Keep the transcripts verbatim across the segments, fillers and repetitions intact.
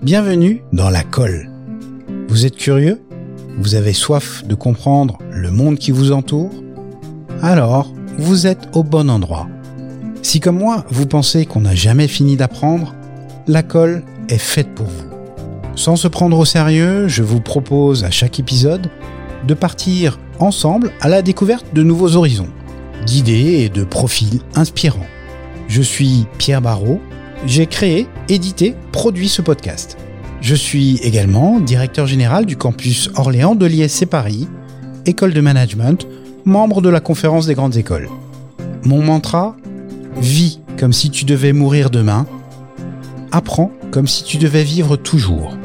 Bienvenue dans la colle. Vous êtes curieux ? Vous avez soif de comprendre le monde qui vous entoure ? Alors, vous êtes au bon endroit. Si comme moi, vous pensez qu'on n'a jamais fini d'apprendre, la colle est faite pour vous. Sans se prendre au sérieux, je vous propose à chaque épisode de partir ensemble à la découverte de nouveaux horizons, d'idées et de profils inspirants. Je suis Pierre Barrault, j'ai créé, édité, produit ce podcast. Je suis également directeur général du campus Orléans de l'I S C Paris, école de management, membre de la conférence des grandes écoles. Mon mantra ? Vis comme si tu devais mourir demain, apprends comme si tu devais vivre toujours.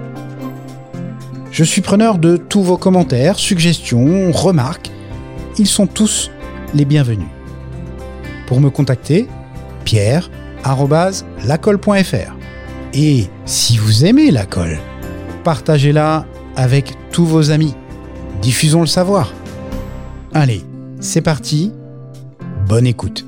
Je suis preneur de tous vos commentaires, suggestions, remarques. Ils sont tous les bienvenus. Pour me contacter, pierre arobase lacolle point f r. Et si vous aimez la colle, partagez-la avec tous vos amis. Diffusons le savoir. Allez, c'est parti. Bonne écoute.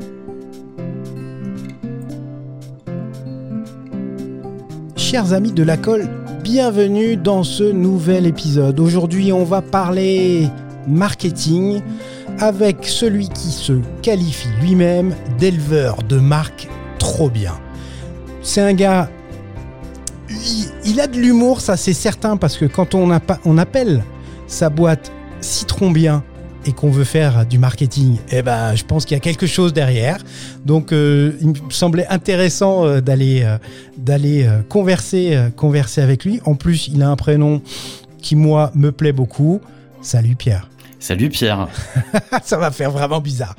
Chers amis de la colle, bienvenue dans ce nouvel épisode. Aujourd'hui, on va parler marketing avec celui qui se qualifie lui-même d'éleveur de marque trop bien. C'est un gars, il, il a de l'humour, ça c'est certain, parce que quand on, a, on appelle sa boîte Citron Bien et qu'on veut faire du marketing, eh ben, je pense qu'il y a quelque chose derrière. Donc, euh, il me semblait intéressant euh, d'aller, euh, d'aller euh, converser, euh, converser avec lui. En plus, il a un prénom qui, moi, me plaît beaucoup. Salut Pierre. Salut Pierre. Ça va faire vraiment bizarre.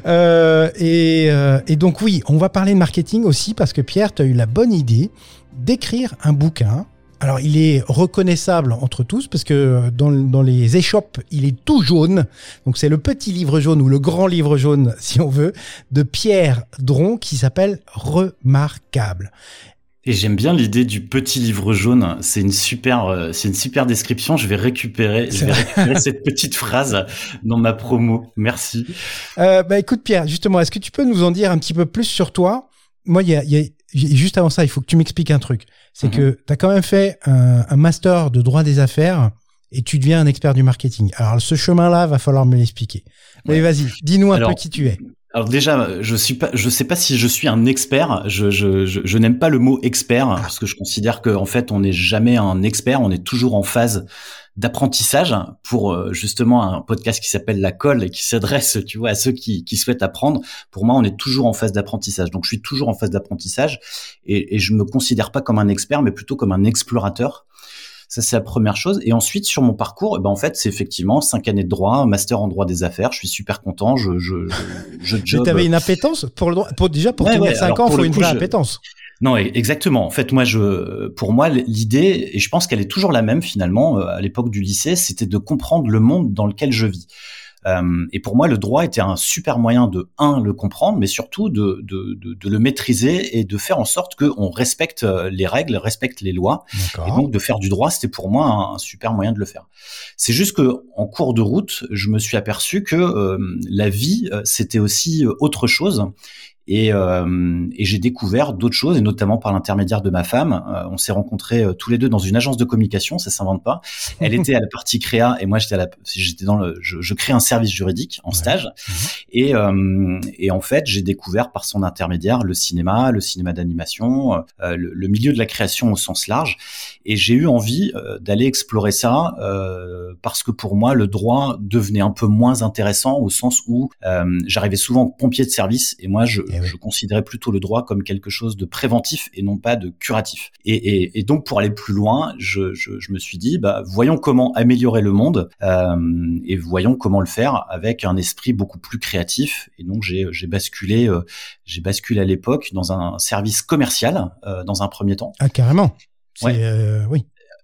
Euh, et, euh, et donc oui, on va parler de marketing aussi parce que Pierre, tu as eu la bonne idée d'écrire un bouquin. Alors, il est reconnaissable entre tous parce que dans, dans les échoppes, il est tout jaune. Donc, c'est le petit livre jaune ou le grand livre jaune, si on veut, de Pierre Dron qui s'appelle Remarquable. Et j'aime bien l'idée du petit livre jaune. C'est une super, c'est une super description. Je vais récupérer, je vais récupérer cette petite phrase dans ma promo. Merci. Euh, bah, écoute, Pierre, justement, est-ce que tu peux nous en dire un petit peu plus sur toi? Moi, il y a, il y a, juste avant ça, il faut que tu m'expliques un truc. C'est mmh. que tu as quand même fait un, un master de droit des affaires et tu deviens un expert du marketing. Alors, ce chemin-là, va falloir me l'expliquer. Mais ouais. Vas-y, dis-nous un Alors, peu qui tu es. Alors déjà, je suis pas, je sais pas si je suis un expert. Je, je, je, je n'aime pas le mot expert ah. parce que je considère que en fait, on n'est jamais un expert. On est toujours en phase d'apprentissage pour justement un podcast qui s'appelle La Colle et qui s'adresse, tu vois, à ceux qui, qui souhaitent apprendre. Pour moi, on est toujours en phase d'apprentissage. Donc, je suis toujours en phase d'apprentissage et, et je me considère pas comme un expert, mais plutôt comme un explorateur. Ça, c'est la première chose. Et ensuite, sur mon parcours, eh ben, en fait, c'est effectivement cinq années de droit, un master en droit des affaires. Je suis super content. Je, je, je, je job. Mais t'avais une appétence pour le droit, pour, déjà, pour ouais, tenir ouais, cinq ans, il faut une vraie je... appétence. Non, exactement. En fait, moi, je, pour moi, l'idée, et je pense qu'elle est toujours la même finalement, à l'époque du lycée, c'était de comprendre le monde dans lequel je vis. Euh, et pour moi, le droit était un super moyen de, un, le comprendre, mais surtout de, de, de, de le maîtriser et de faire en sorte qu'on respecte les règles, respecte les lois. D'accord. Et donc, de faire du droit, c'était pour moi un, un super moyen de le faire. C'est juste que, en cours de route, je me suis aperçu que euh, la vie, c'était aussi autre chose. Et, euh, et j'ai découvert d'autres choses, et notamment par l'intermédiaire de ma femme. Euh, on s'est rencontrés euh, tous les deux dans une agence de communication, ça s'invente pas. Elle était à la partie créa et moi j'étais à la, j'étais dans le, je, je crée un service juridique en ouais. stage. Mmh. Et, euh, et en fait, j'ai découvert par son intermédiaire le cinéma, le cinéma d'animation, euh, le, le milieu de la création au sens large. Et j'ai eu envie euh, d'aller explorer ça euh, parce que pour moi, le droit devenait un peu moins intéressant au sens où euh, j'arrivais souvent pompier de service et moi je Je considérais plutôt le droit comme quelque chose de préventif et non pas de curatif. Et, et, et donc, pour aller plus loin, je, je, je me suis dit, bah, voyons comment améliorer le monde euh, et voyons comment le faire avec un esprit beaucoup plus créatif. Et donc, j'ai, j'ai basculé, euh, j'ai basculé à l'époque dans un service commercial euh, dans un premier temps. Ah, carrément. C'est, ouais. euh, oui.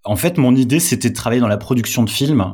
En fait, mon idée, c'était de travailler dans la production de films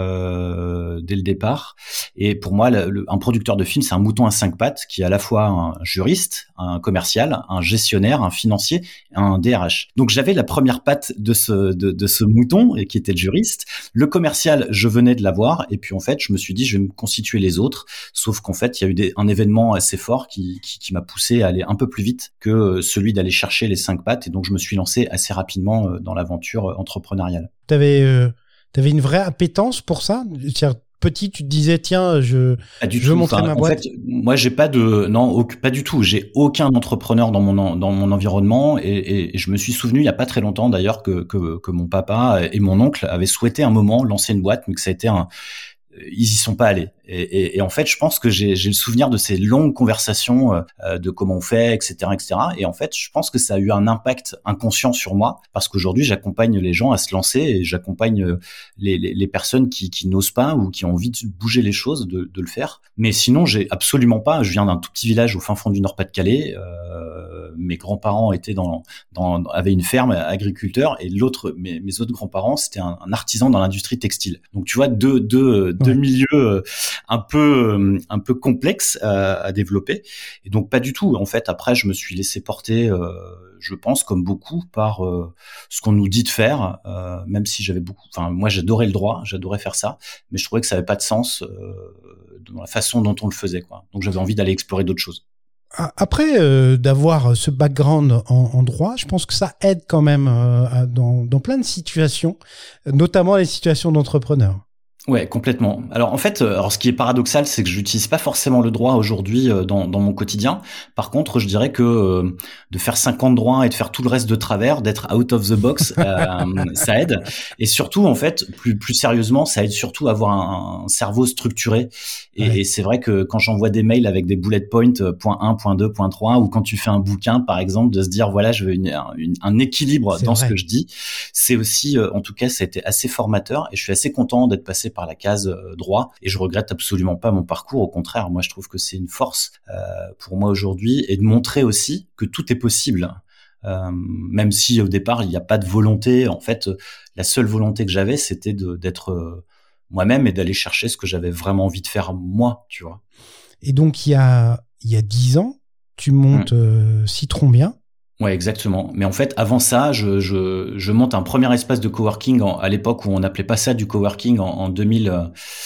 euh, dès le départ. Et pour moi, le, le, un producteur de film, c'est un mouton à cinq pattes qui est à la fois un juriste, un commercial, un gestionnaire, un financier, un D R H. Donc, j'avais la première patte de ce de, de ce mouton et qui était le juriste. Le commercial, je venais de l'avoir. Et puis, en fait, je me suis dit, je vais me constituer les autres. Sauf qu'en fait, il y a eu des, un événement assez fort qui, qui, qui m'a poussé à aller un peu plus vite que celui d'aller chercher les cinq pattes. Et donc, je me suis lancé assez rapidement dans l'aventure entrepreneuriale. T'avais, euh, t'avais une vraie appétence pour ça? C'est-à-dire, petit, tu te disais, tiens, je, je veux montrer enfin, ma en boîte. Fait, moi, j'ai pas de, non, au, pas du tout. J'ai aucun entrepreneur dans mon, dans mon environnement, et, et, et je me suis souvenu il y a pas très longtemps d'ailleurs que, que, que mon papa et mon oncle avaient souhaité un moment lancer une boîte, mais que ça a été un, ils y sont pas allés. Et, et, et en fait, je pense que j'ai, j'ai le souvenir de ces longues conversations euh, de comment on fait, et cetera, et cetera. Et en fait, je pense que ça a eu un impact inconscient sur moi, parce qu'aujourd'hui, j'accompagne les gens à se lancer et j'accompagne les, les, les personnes qui, qui n'osent pas ou qui ont envie de bouger les choses, de, de le faire. Mais sinon, j'ai absolument pas. Je viens d'un tout petit village au fin fond du Nord-Pas-de-Calais. Euh, mes grands-parents étaient dans, dans, avaient une ferme agriculteur, et l'autre, mes, mes autres grands-parents, c'était un, un artisan dans l'industrie textile. Donc, tu vois, deux, deux, deux ouais. milieux un peu un peu complexe à, à développer, et donc pas du tout. En fait, après, je me suis laissé porter, euh, je pense, comme beaucoup, par euh, ce qu'on nous dit de faire, euh, même si j'avais beaucoup. Enfin, moi, j'adorais le droit, j'adorais faire ça, mais je trouvais que ça avait pas de sens euh, dans la façon dont on le faisait, quoi. Donc, j'avais envie d'aller explorer d'autres choses. Après, euh, d'avoir ce background en, en droit, je pense que ça aide quand même euh, à, dans dans plein de situations, notamment les situations d'entrepreneurs. Ouais, complètement. Alors en fait, alors ce qui est paradoxal, c'est que j'utilise pas forcément le droit aujourd'hui dans dans mon quotidien. Par contre, je dirais que euh, de faire cinq ans de droit et de faire tout le reste de travers, d'être out of the box, euh, ça aide. Et surtout, en fait, plus plus sérieusement, ça aide surtout à avoir un, un cerveau structuré. Et, ouais. et c'est vrai que quand j'envoie des mails avec des bullet points, point un, point deux, point trois, ou quand tu fais un bouquin, par exemple, de se dire voilà, je veux une, une, un équilibre c'est dans vrai. Ce que je dis, c'est aussi, en tout cas, ça a été assez formateur. Et je suis assez content d'être passé par la case euh, droit, et je regrette absolument pas mon parcours. Au contraire, moi je trouve que c'est une force euh, pour moi aujourd'hui, et de montrer aussi que tout est possible, euh, même si au départ il n'y a pas de volonté. En fait, la seule volonté que j'avais, c'était de, d'être euh, moi-même et d'aller chercher ce que j'avais vraiment envie de faire moi, tu vois. Et donc il y a il y a dix ans, tu montes mmh. euh, Citron Bien. Ouais, exactement. Mais en fait, avant ça, je, je, je monte un premier espace de coworking en, à l'époque où on n'appelait pas ça du coworking, en, en deux mille,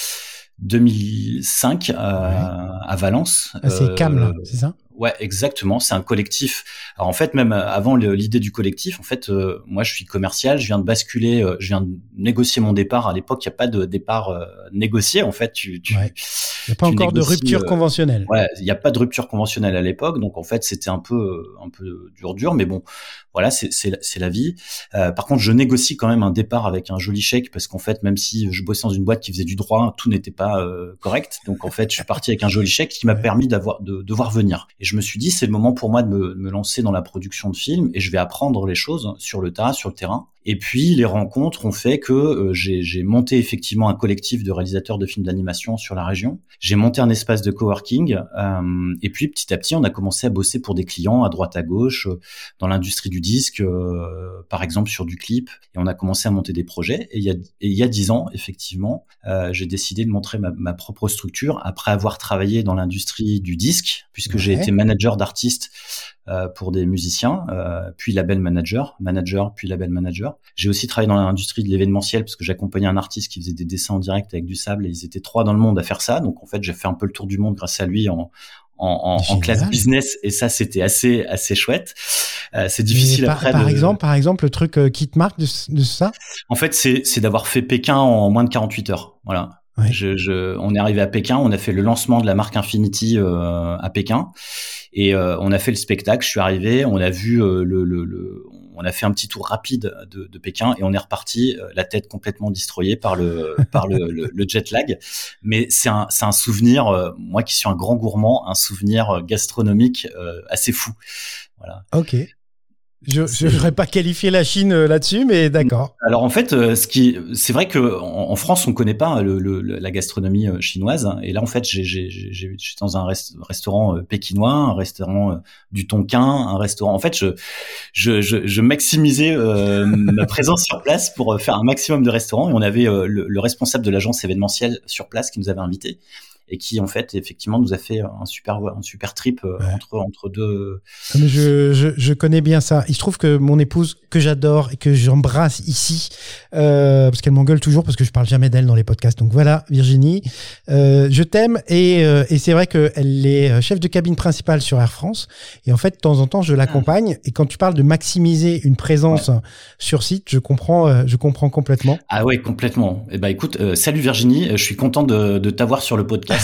deux mille cinq, euh, ouais. à Valence. Ah, c'est euh, Cam, là, c'est ça? Ouais, exactement. C'est un collectif. Alors en fait, même avant le, l'idée du collectif, en fait, euh, moi je suis commercial, je viens de basculer, euh, je viens de négocier mon départ. À l'époque, il y a pas de départ euh, négocié. En fait, tu, tu, ouais. Il n'y a pas encore négocies, de rupture euh, conventionnelle. Ouais, il n'y a pas de rupture conventionnelle à l'époque, donc en fait, c'était un peu, un peu dur, dur, mais bon, voilà, c'est, c'est, c'est la vie. Euh, par contre, je négocie quand même un départ avec un joli chèque, parce qu'en fait, même si je bossais dans une boîte qui faisait du droit, tout n'était pas euh, correct. Donc en fait, je suis parti avec un joli chèque qui m'a ouais. permis d'avoir, de, de voir venir. Et je me suis dit, c'est le moment pour moi de me, me lancer dans la production de films, et je vais apprendre les choses sur le tas, sur le terrain. Et puis, les rencontres ont fait que euh, j'ai, j'ai monté effectivement un collectif de réalisateurs de films d'animation sur la région. J'ai monté un espace de coworking. Euh, et puis, petit à petit, on a commencé à bosser pour des clients à droite à gauche, euh, dans l'industrie du disque, euh, par exemple sur du clip. Et on a commencé à monter des projets. Et il y a, et il y a dix ans, effectivement, euh, j'ai décidé de montrer ma, ma propre structure après avoir travaillé dans l'industrie du disque, puisque ouais. j'ai été manager d'artistes euh, pour des musiciens, euh, puis label manager, manager, puis label manager. J'ai aussi travaillé dans l'industrie de l'événementiel, parce que j'accompagnais un artiste qui faisait des dessins en direct avec du sable, et ils étaient trois dans le monde à faire ça. Donc en fait, j'ai fait un peu le tour du monde grâce à lui en en, en, en classe business, et ça c'était assez assez chouette. Euh, c'est difficile par, après. Par de... exemple, par exemple, le truc euh, qui te marque de, de ça. En fait, c'est c'est d'avoir fait Pékin en moins de quarante-huit heures. Voilà. Ouais. Je, je, on est arrivé à Pékin, on a fait le lancement de la marque Infinity euh, à Pékin, et euh, on a fait le spectacle. Je suis arrivé, on a vu euh, le, le, le, on a fait un petit tour rapide de, de Pékin, et on est reparti euh, la tête complètement destroyée par le par le, le, le jet lag. Mais c'est un c'est un souvenir, euh, moi qui suis un grand gourmand, un souvenir gastronomique euh, assez fou. Voilà. Ok. Je n'aurais pas qualifié la Chine euh, là-dessus, mais d'accord. Alors en fait, euh, ce qui, c'est vrai que en, en France, on connaît pas le, le, la gastronomie euh, chinoise. Et là, en fait, j'ai, j'ai, j'ai, j'étais dans un rest, restaurant euh, pékinois, un restaurant euh, du Tonkin, un restaurant. En fait, je, je, je, je maximisais euh, ma présence sur place pour faire un maximum de restaurants. Et on avait euh, le, le responsable de l'agence événementielle sur place qui nous avait invités. Et qui en fait effectivement nous a fait un super un super trip euh, ouais. entre entre deux. Mais je, je je connais bien ça. Il se trouve que mon épouse que j'adore et que j'embrasse ici euh, parce qu'elle m'engueule toujours parce que je parle jamais d'elle dans les podcasts. Donc voilà Virginie, euh, je t'aime et euh, et c'est vrai que elle est chef de cabine principale sur Air France et en fait de temps en temps je l'accompagne mmh. et quand tu parles de maximiser une présence ouais. sur site, je comprends euh, je comprends complètement. Ah ouais complètement. Et eh ben écoute, euh, salut Virginie, je suis content de de t'avoir sur le podcast.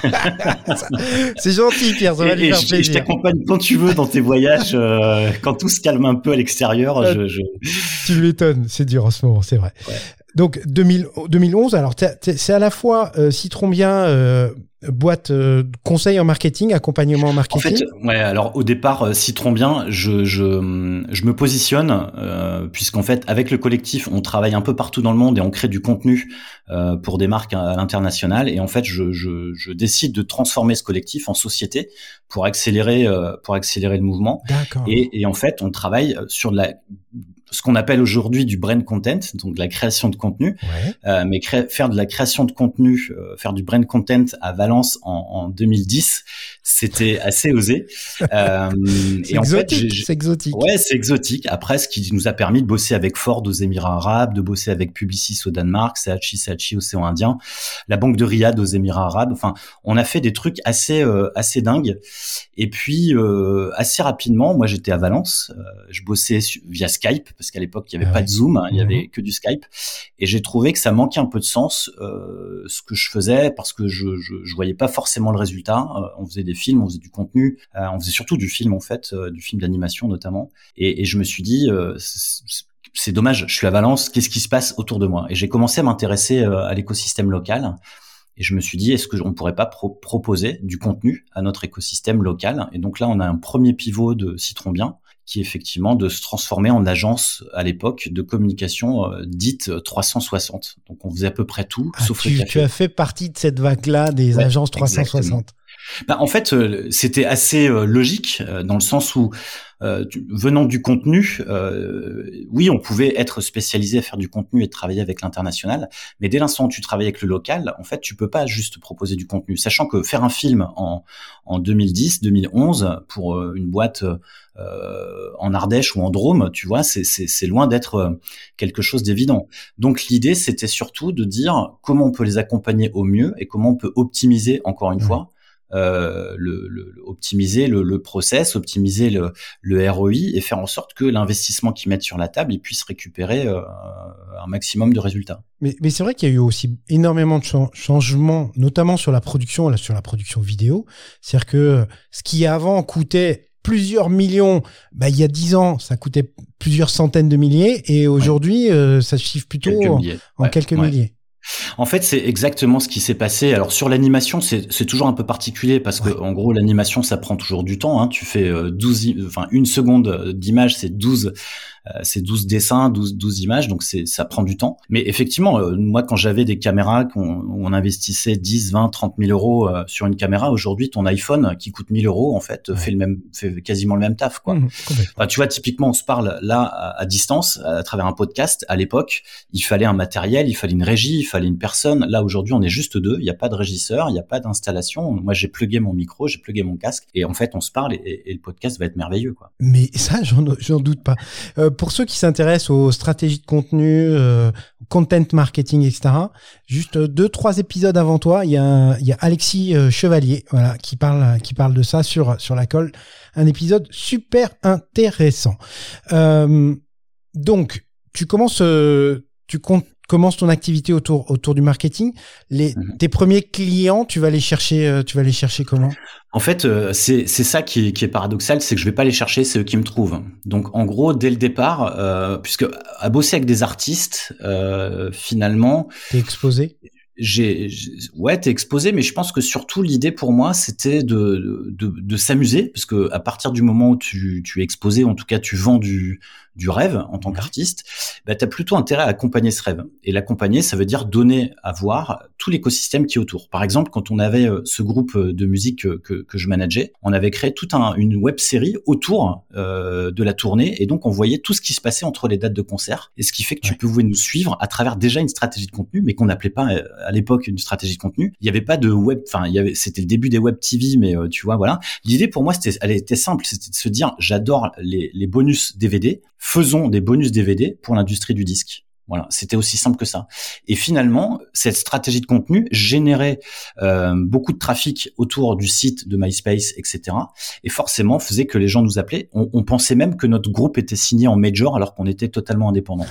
C'est gentil Pierre, ça va lui faire je, plaisir. Je t'accompagne quand tu veux dans tes voyages, euh, quand tout se calme un peu à l'extérieur. Euh, je, je... Tu m'étonnes, c'est dur en ce moment, c'est vrai. Ouais. Donc deux mille, deux mille onze, alors t'es, t'es, c'est à la fois euh, Citron Bien, euh, boîte euh, conseil en marketing, accompagnement en marketing. En fait, ouais. Alors au départ, euh, Citron Bien, je je je me positionne euh, puisqu'en fait avec le collectif, on travaille un peu partout dans le monde et on crée du contenu euh, pour des marques à l'international. Et en fait, je je je décide de transformer ce collectif en société pour accélérer euh, pour accélérer le mouvement. D'accord. Et et en fait, on travaille sur de la ce qu'on appelle aujourd'hui du brand content, donc de la création de contenu, ouais. euh, mais cré- faire de la création de contenu, euh, faire du brand content à Valence en, en deux mille dix, c'était assez osé. Euh, c'est et en exotique, fait, j'ai, c'est exotique. Ouais, c'est exotique. Après, ce qui nous a permis de bosser avec Ford aux Émirats Arabes, de bosser avec Publicis au Danemark, Saatchi Saatchi océan Indien, la Banque de Riyad aux Émirats Arabes. Enfin, on a fait des trucs assez euh, assez dingues. Et puis euh, assez rapidement, moi j'étais à Valence, euh, je bossais su- via Skype parce qu'à l'époque il y avait ah pas ouais. de Zoom, hein, il y avait que du Skype, et j'ai trouvé que ça manquait un peu de sens euh, ce que je faisais parce que je, je je voyais pas forcément le résultat. Euh, on faisait des films, on faisait du contenu, euh, on faisait surtout du film en fait, euh, du film d'animation notamment, et, et je me suis dit euh, c'est, c'est dommage, je suis à Valence, qu'est-ce qui se passe autour de moi? Et j'ai commencé à m'intéresser euh, à l'écosystème local. Et je me suis dit, est-ce qu'on ne pourrait pas pro- proposer du contenu à notre écosystème local? Et donc là, on a un premier pivot de Citron Bien, qui est effectivement de se transformer en agence à l'époque de communication euh, dite trois cent soixante. Donc on faisait à peu près tout, ah, sauf tu, le café. Tu as fait partie de cette vague-là des ouais, agences trois cent soixante. Bah, en fait, euh, c'était assez euh, logique euh, dans le sens où Euh, du, venant du contenu, euh, oui, on pouvait être spécialisé à faire du contenu et travailler avec l'international, mais dès l'instant où tu travailles avec le local, en fait, tu peux pas juste proposer du contenu. Sachant que faire un film en, en deux mille dix, deux mille onze pour euh, une boîte euh, en Ardèche ou en Drôme, tu vois, c'est, c'est, c'est loin d'être quelque chose d'évident. Donc l'idée, c'était surtout de dire comment on peut les accompagner au mieux et comment on peut optimiser, encore une mmh. fois, Euh, le, le, le optimiser le, le process, optimiser le, le R O I et faire en sorte que l'investissement qu'ils mettent sur la table, ils puissent récupérer euh, un maximum de résultats. Mais, mais c'est vrai qu'il y a eu aussi énormément de ch- changements, notamment sur la production, là, sur la production vidéo. C'est-à-dire que ce qui avant coûtait plusieurs millions, bah, il y a dix ans, ça coûtait plusieurs centaines de milliers et aujourd'hui, ouais. euh, ça chiffre plutôt quelques en, en ouais. quelques ouais. milliers. En fait, c'est exactement ce qui s'est passé. Alors sur l'animation, c'est, c'est toujours un peu particulier parce que ouais. en gros, l'animation, ça prend toujours du temps. Hein. Tu fais douze, enfin une seconde d'image, c'est douze, euh, c'est douze dessins, douze, douze images, donc c'est, ça prend du temps. Mais effectivement, euh, moi, quand j'avais des caméras, qu'on, où on investissait dix, vingt, trente mille euros euh, sur une caméra, aujourd'hui, ton iPhone qui coûte mille euros, en fait, ouais. fait le même, fait quasiment le même taf, quoi. Mmh, enfin, tu vois, typiquement, on se parle là à, à distance, à travers un podcast. À l'époque, il fallait un matériel, il fallait une régie, il fallait une personne. Là, aujourd'hui, on est juste deux. Il n'y a pas de régisseur, il n'y a pas d'installation. Moi, j'ai plugué mon micro, j'ai plugué mon casque. Et en fait, on se parle et, et le podcast va être merveilleux, quoi. Mais ça, j'en, j'en doute pas. Euh, pour ceux qui s'intéressent aux stratégies de contenu, euh, content marketing, et cetera, juste deux, trois épisodes avant toi, il y a, il y a Alexis euh, Chevalier, voilà, qui parle, qui parle de ça sur, sur la colle. Un épisode super intéressant. Euh, donc, tu commences, euh, tu comptes, commences ton activité autour autour du marketing. Les mmh. tes premiers clients, tu vas les chercher, euh, tu vas les chercher comment? En fait, euh, c'est c'est ça qui est, qui est paradoxal, c'est que je vais pas les chercher, c'est eux qui me trouvent. Donc en gros, dès le départ, euh, puisque à bosser avec des artistes, euh, finalement, t'es exposé. j'ai, j'ai ouais, t'es exposé, mais je pense que surtout l'idée pour moi, c'était de de, de s'amuser, parce que à partir du moment où tu tu es exposé, en tout cas, tu vends du du rêve en tant qu'artiste, bah, tu as plutôt intérêt à accompagner ce rêve. Et l'accompagner, ça veut dire donner à voir tout l'écosystème qui est autour. Par exemple, quand on avait ce groupe de musique que, que, que je manageais, on avait créé toute un, une web-série autour euh, de la tournée, et donc on voyait tout ce qui se passait entre les dates de concert, et ce qui fait que tu ouais. pouvais nous suivre à travers déjà une stratégie de contenu, mais qu'on n'appelait pas à l'époque une stratégie de contenu. Il n'y avait pas de web, enfin, il y avait, c'était le début des web T V, mais euh, tu vois, voilà. L'idée pour moi, c'était, elle était simple, c'était de se dire, j'adore les, les bonus D V D, faisons des bonus D V D pour l'industrie du disque. Voilà, c'était aussi simple que ça. Et finalement, cette stratégie de contenu générait euh, beaucoup de trafic autour du site de MySpace, et cetera. Et forcément, faisait que les gens nous appelaient. On, on pensait même que notre groupe était signé en major alors qu'on était totalement indépendant.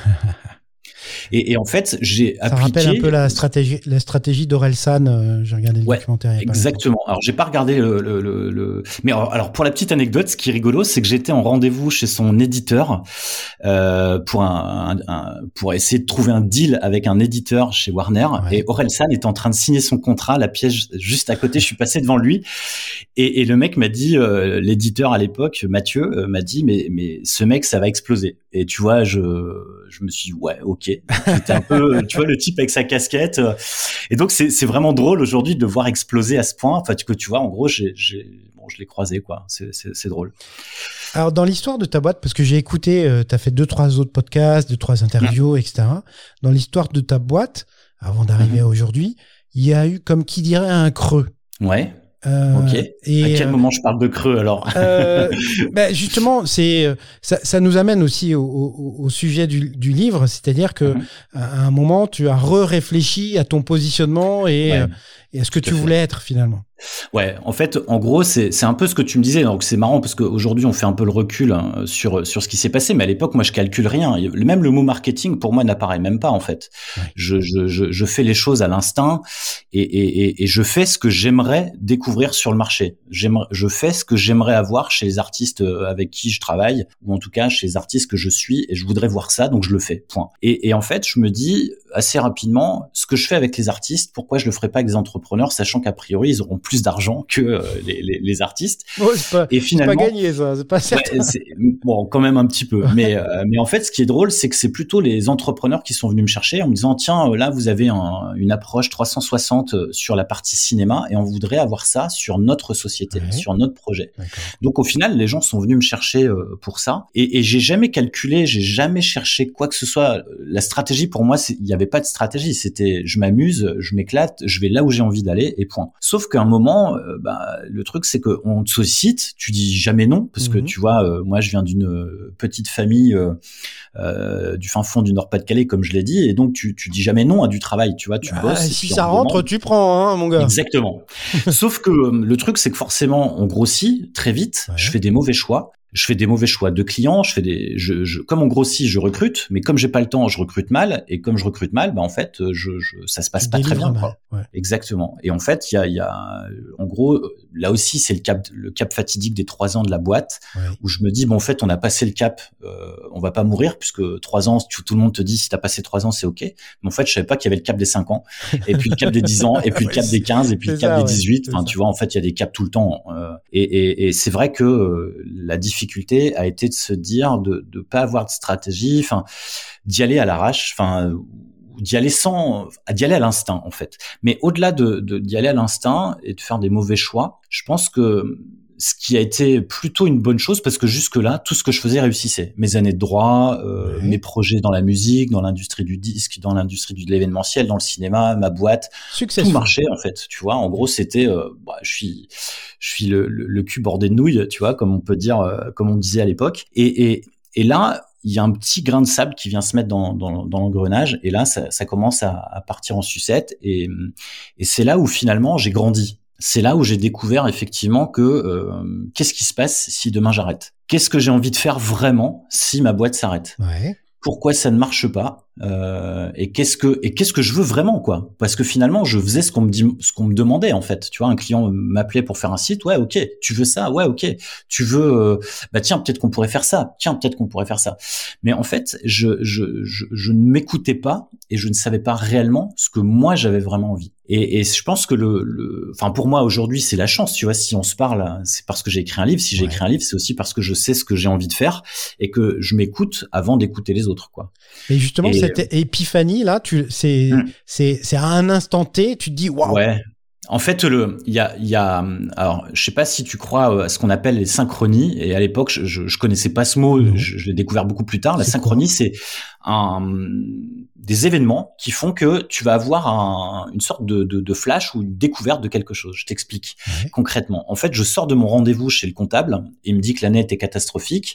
Et, et en fait, j'ai ça appliqué... Ça rappelle un peu la stratégie, la stratégie d'Orelsan. Euh, j'ai regardé le ouais, documentaire. Exactement. Alors, j'ai pas regardé le, le, le, le... mais alors, alors, pour la petite anecdote, ce qui est rigolo, c'est que j'étais en rendez-vous chez son éditeur euh, pour un, un, un, pour essayer de trouver un deal avec un éditeur chez Warner. Ouais. Et Orelsan était en train de signer son contrat, la pièce juste à côté. Je suis passé devant lui et, et le mec m'a dit, euh, l'éditeur à l'époque, Mathieu, euh, m'a dit, mais mais ce mec, ça va exploser. Et tu vois, je je me suis dit, ouais, ok. C'était un peu, tu vois, le type avec sa casquette. Et donc, c'est, c'est vraiment drôle aujourd'hui de le voir exploser à ce point. Enfin, que tu vois, en gros, j'ai, j'ai, bon, je l'ai croisé, quoi. C'est, c'est, c'est drôle. Alors, dans l'histoire de ta boîte, parce que j'ai écouté, euh, t'as fait deux, trois autres podcasts, deux, trois interviews, mmh. et cetera. Dans l'histoire de ta boîte, avant d'arriver mmh. à aujourd'hui, il y a eu, comme qui dirait, un creux. Ouais. Euh, ok. Et à quel euh, moment je parle de creux alors euh, ben justement, c'est ça, ça nous amène aussi au, au, au sujet du, du livre, c'est-à-dire que mm-hmm. à un moment tu as re-réfléchi à ton positionnement et, ouais. et à ce que Tout tu voulais être finalement. Ouais, en fait, en gros, c'est c'est un peu ce que tu me disais. Donc c'est marrant parce qu'aujourd'hui on fait un peu le recul hein, sur sur ce qui s'est passé, mais à l'époque moi je calcule rien. Même le mot marketing pour moi n'apparaît même pas en fait. Ouais. Je je je je fais les choses à l'instinct et et et, et je fais ce que j'aimerais découvrir sur le marché. J'aimerais, je fais ce que j'aimerais avoir chez les artistes avec qui je travaille ou en tout cas chez les artistes que je suis et je voudrais voir ça, donc je le fais. Point. Et et en fait, je me dis assez rapidement ce que je fais avec les artistes, pourquoi je le ferais pas avec les entrepreneurs, sachant qu'a priori ils auront plus d'argent que euh, les, les, les artistes. Ouais, c'est pas, et finalement, c'est pas gagné ça, c'est pas certain. Ouais, c'est, bon, quand même un petit peu. mais euh, mais en fait, ce qui est drôle, c'est que c'est plutôt les entrepreneurs qui sont venus me chercher en me disant tiens, là vous avez un, une approche trois cent soixante sur la partie cinéma et on voudrait avoir ça sur notre société, ouais. sur notre projet. D'accord. Donc au final, les gens sont venus me chercher euh, pour ça et, et j'ai jamais calculé, j'ai jamais cherché quoi que ce soit. La stratégie pour moi, il y avait pas de stratégie, c'était je m'amuse, je m'éclate, je vais là où j'ai envie d'aller et point. Sauf qu'à un moment, euh, bah, le truc c'est que on te sollicite, tu dis jamais non parce mmh. que tu vois, euh, moi je viens d'une petite famille euh, euh, du fin fond du Nord-Pas-de-Calais comme je l'ai dit et donc tu tu dis jamais non à du travail, tu vois, tu ah, bosses. Si ça rentre, demande. Tu prends, hein, mon gars. Exactement. Sauf que le truc c'est que forcément on grossit très vite, ouais. je fais des mauvais choix. Je fais des mauvais choix de clients, je fais des, je, je, comme on grossit, je recrute, mais comme j'ai pas le temps, je recrute mal, et comme je recrute mal, bah en fait, je, je ça se passe tu pas très bien. Quoi. Ouais. Exactement. Et en fait, il y a, il y a, en gros, là aussi, c'est le cap, le cap fatidique des trois ans de la boîte, ouais. où je me dis, bon, en fait, on a passé le cap, euh, on va pas mourir puisque trois ans, tout, tout le monde te dit, si t'as passé trois ans, c'est ok. Mais en fait, je savais pas qu'il y avait le cap des cinq ans, et puis le cap des dix ans, et puis le cap des quinze, et puis le cap ça, des dix-huit. Ouais, enfin, tu vois, en fait, il y a des caps tout le temps. Euh, et, et, et c'est vrai que euh, la difficulté difficulté a été de se dire de de pas avoir de stratégie, enfin d'y aller à l'arrache, enfin d'y aller sans, d'y aller à l'instinct en fait. Mais au-delà de, de d'y aller à l'instinct et de faire des mauvais choix, je pense que ce qui a été plutôt une bonne chose parce que jusque-là, tout ce que je faisais réussissait. Mes années de droit, euh, oui. mes projets dans la musique, dans l'industrie du disque, dans l'industrie de l'événementiel, dans le cinéma, ma boîte, Successful. Tout marchait en fait. Tu vois, en gros, c'était, euh, bah, je suis, je suis le, le, le cul bordé de nouilles, tu vois, comme on peut dire, euh, comme on disait à l'époque. Et, et, et là, il y a un petit grain de sable qui vient se mettre dans, dans, dans l'engrenage. Et là, ça, ça commence à, à partir en sucette. Et, et c'est là où finalement j'ai grandi. C'est là où j'ai découvert effectivement que euh, qu'est-ce qui se passe si demain j'arrête ? Qu'est-ce que j'ai envie de faire vraiment si ma boîte s'arrête ? Ouais. Pourquoi ça ne marche pas ? euh, et qu'est-ce que et qu'est-ce que je veux vraiment, quoi. Parce que finalement, je faisais ce qu'on me dit, ce qu'on me demandait en fait. Tu vois, un client m'appelait pour faire un site, ouais, ok. Tu veux ça, ouais, ok. Tu veux, euh, bah tiens, peut-être qu'on pourrait faire ça. Tiens, peut-être qu'on pourrait faire ça. Mais en fait, je je je, je ne m'écoutais pas et je ne savais pas réellement ce que moi j'avais vraiment envie. Et, et je pense que le, le, enfin pour moi aujourd'hui c'est la chance, tu vois. Si on se parle, c'est parce que j'ai écrit un livre. Si j'ai ouais. écrit un livre, c'est aussi parce que je sais ce que j'ai envie de faire et que je m'écoute avant d'écouter les autres, quoi. Et justement, et, cette épiphanie là, tu, c'est, hum. c'est, c'est à un instant T, tu te dis waouh. Ouais. En fait, le, il y a, il y a, alors, je sais pas si tu crois à ce qu'on appelle les synchronies. Et à l'époque, je, je, je connaissais pas ce mot. Mmh. Je, je l'ai découvert beaucoup plus tard. La c'est synchronie, quoi c'est un, des événements qui font que tu vas avoir un, une sorte de, de, de flash ou une découverte de quelque chose. Je t'explique mmh. concrètement. En fait, je sors de mon rendez-vous chez le comptable. Il me dit que l'année était catastrophique.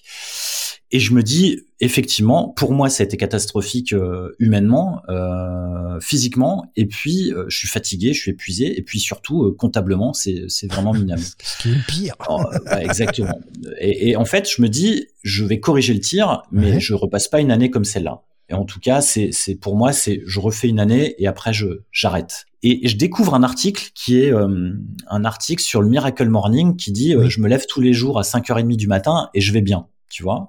Et je me dis, effectivement, pour moi, ça a été catastrophique euh, humainement, euh, physiquement, et puis euh, je suis fatigué, je suis épuisé, et puis surtout, euh, comptablement, c'est, c'est vraiment minable. Ce qui est le pire. Oh, ouais, exactement. Et, et en fait, je me dis, je vais corriger le tir, mais ouais. je repasse pas une année comme celle-là. Et en tout cas, c'est, c'est pour moi, c'est je refais une année et après je j'arrête. Et, et je découvre un article qui est euh, un article sur le Miracle Morning qui dit, oui. euh, je me lève tous les jours à cinq heures trente du matin et je vais bien. Tu vois,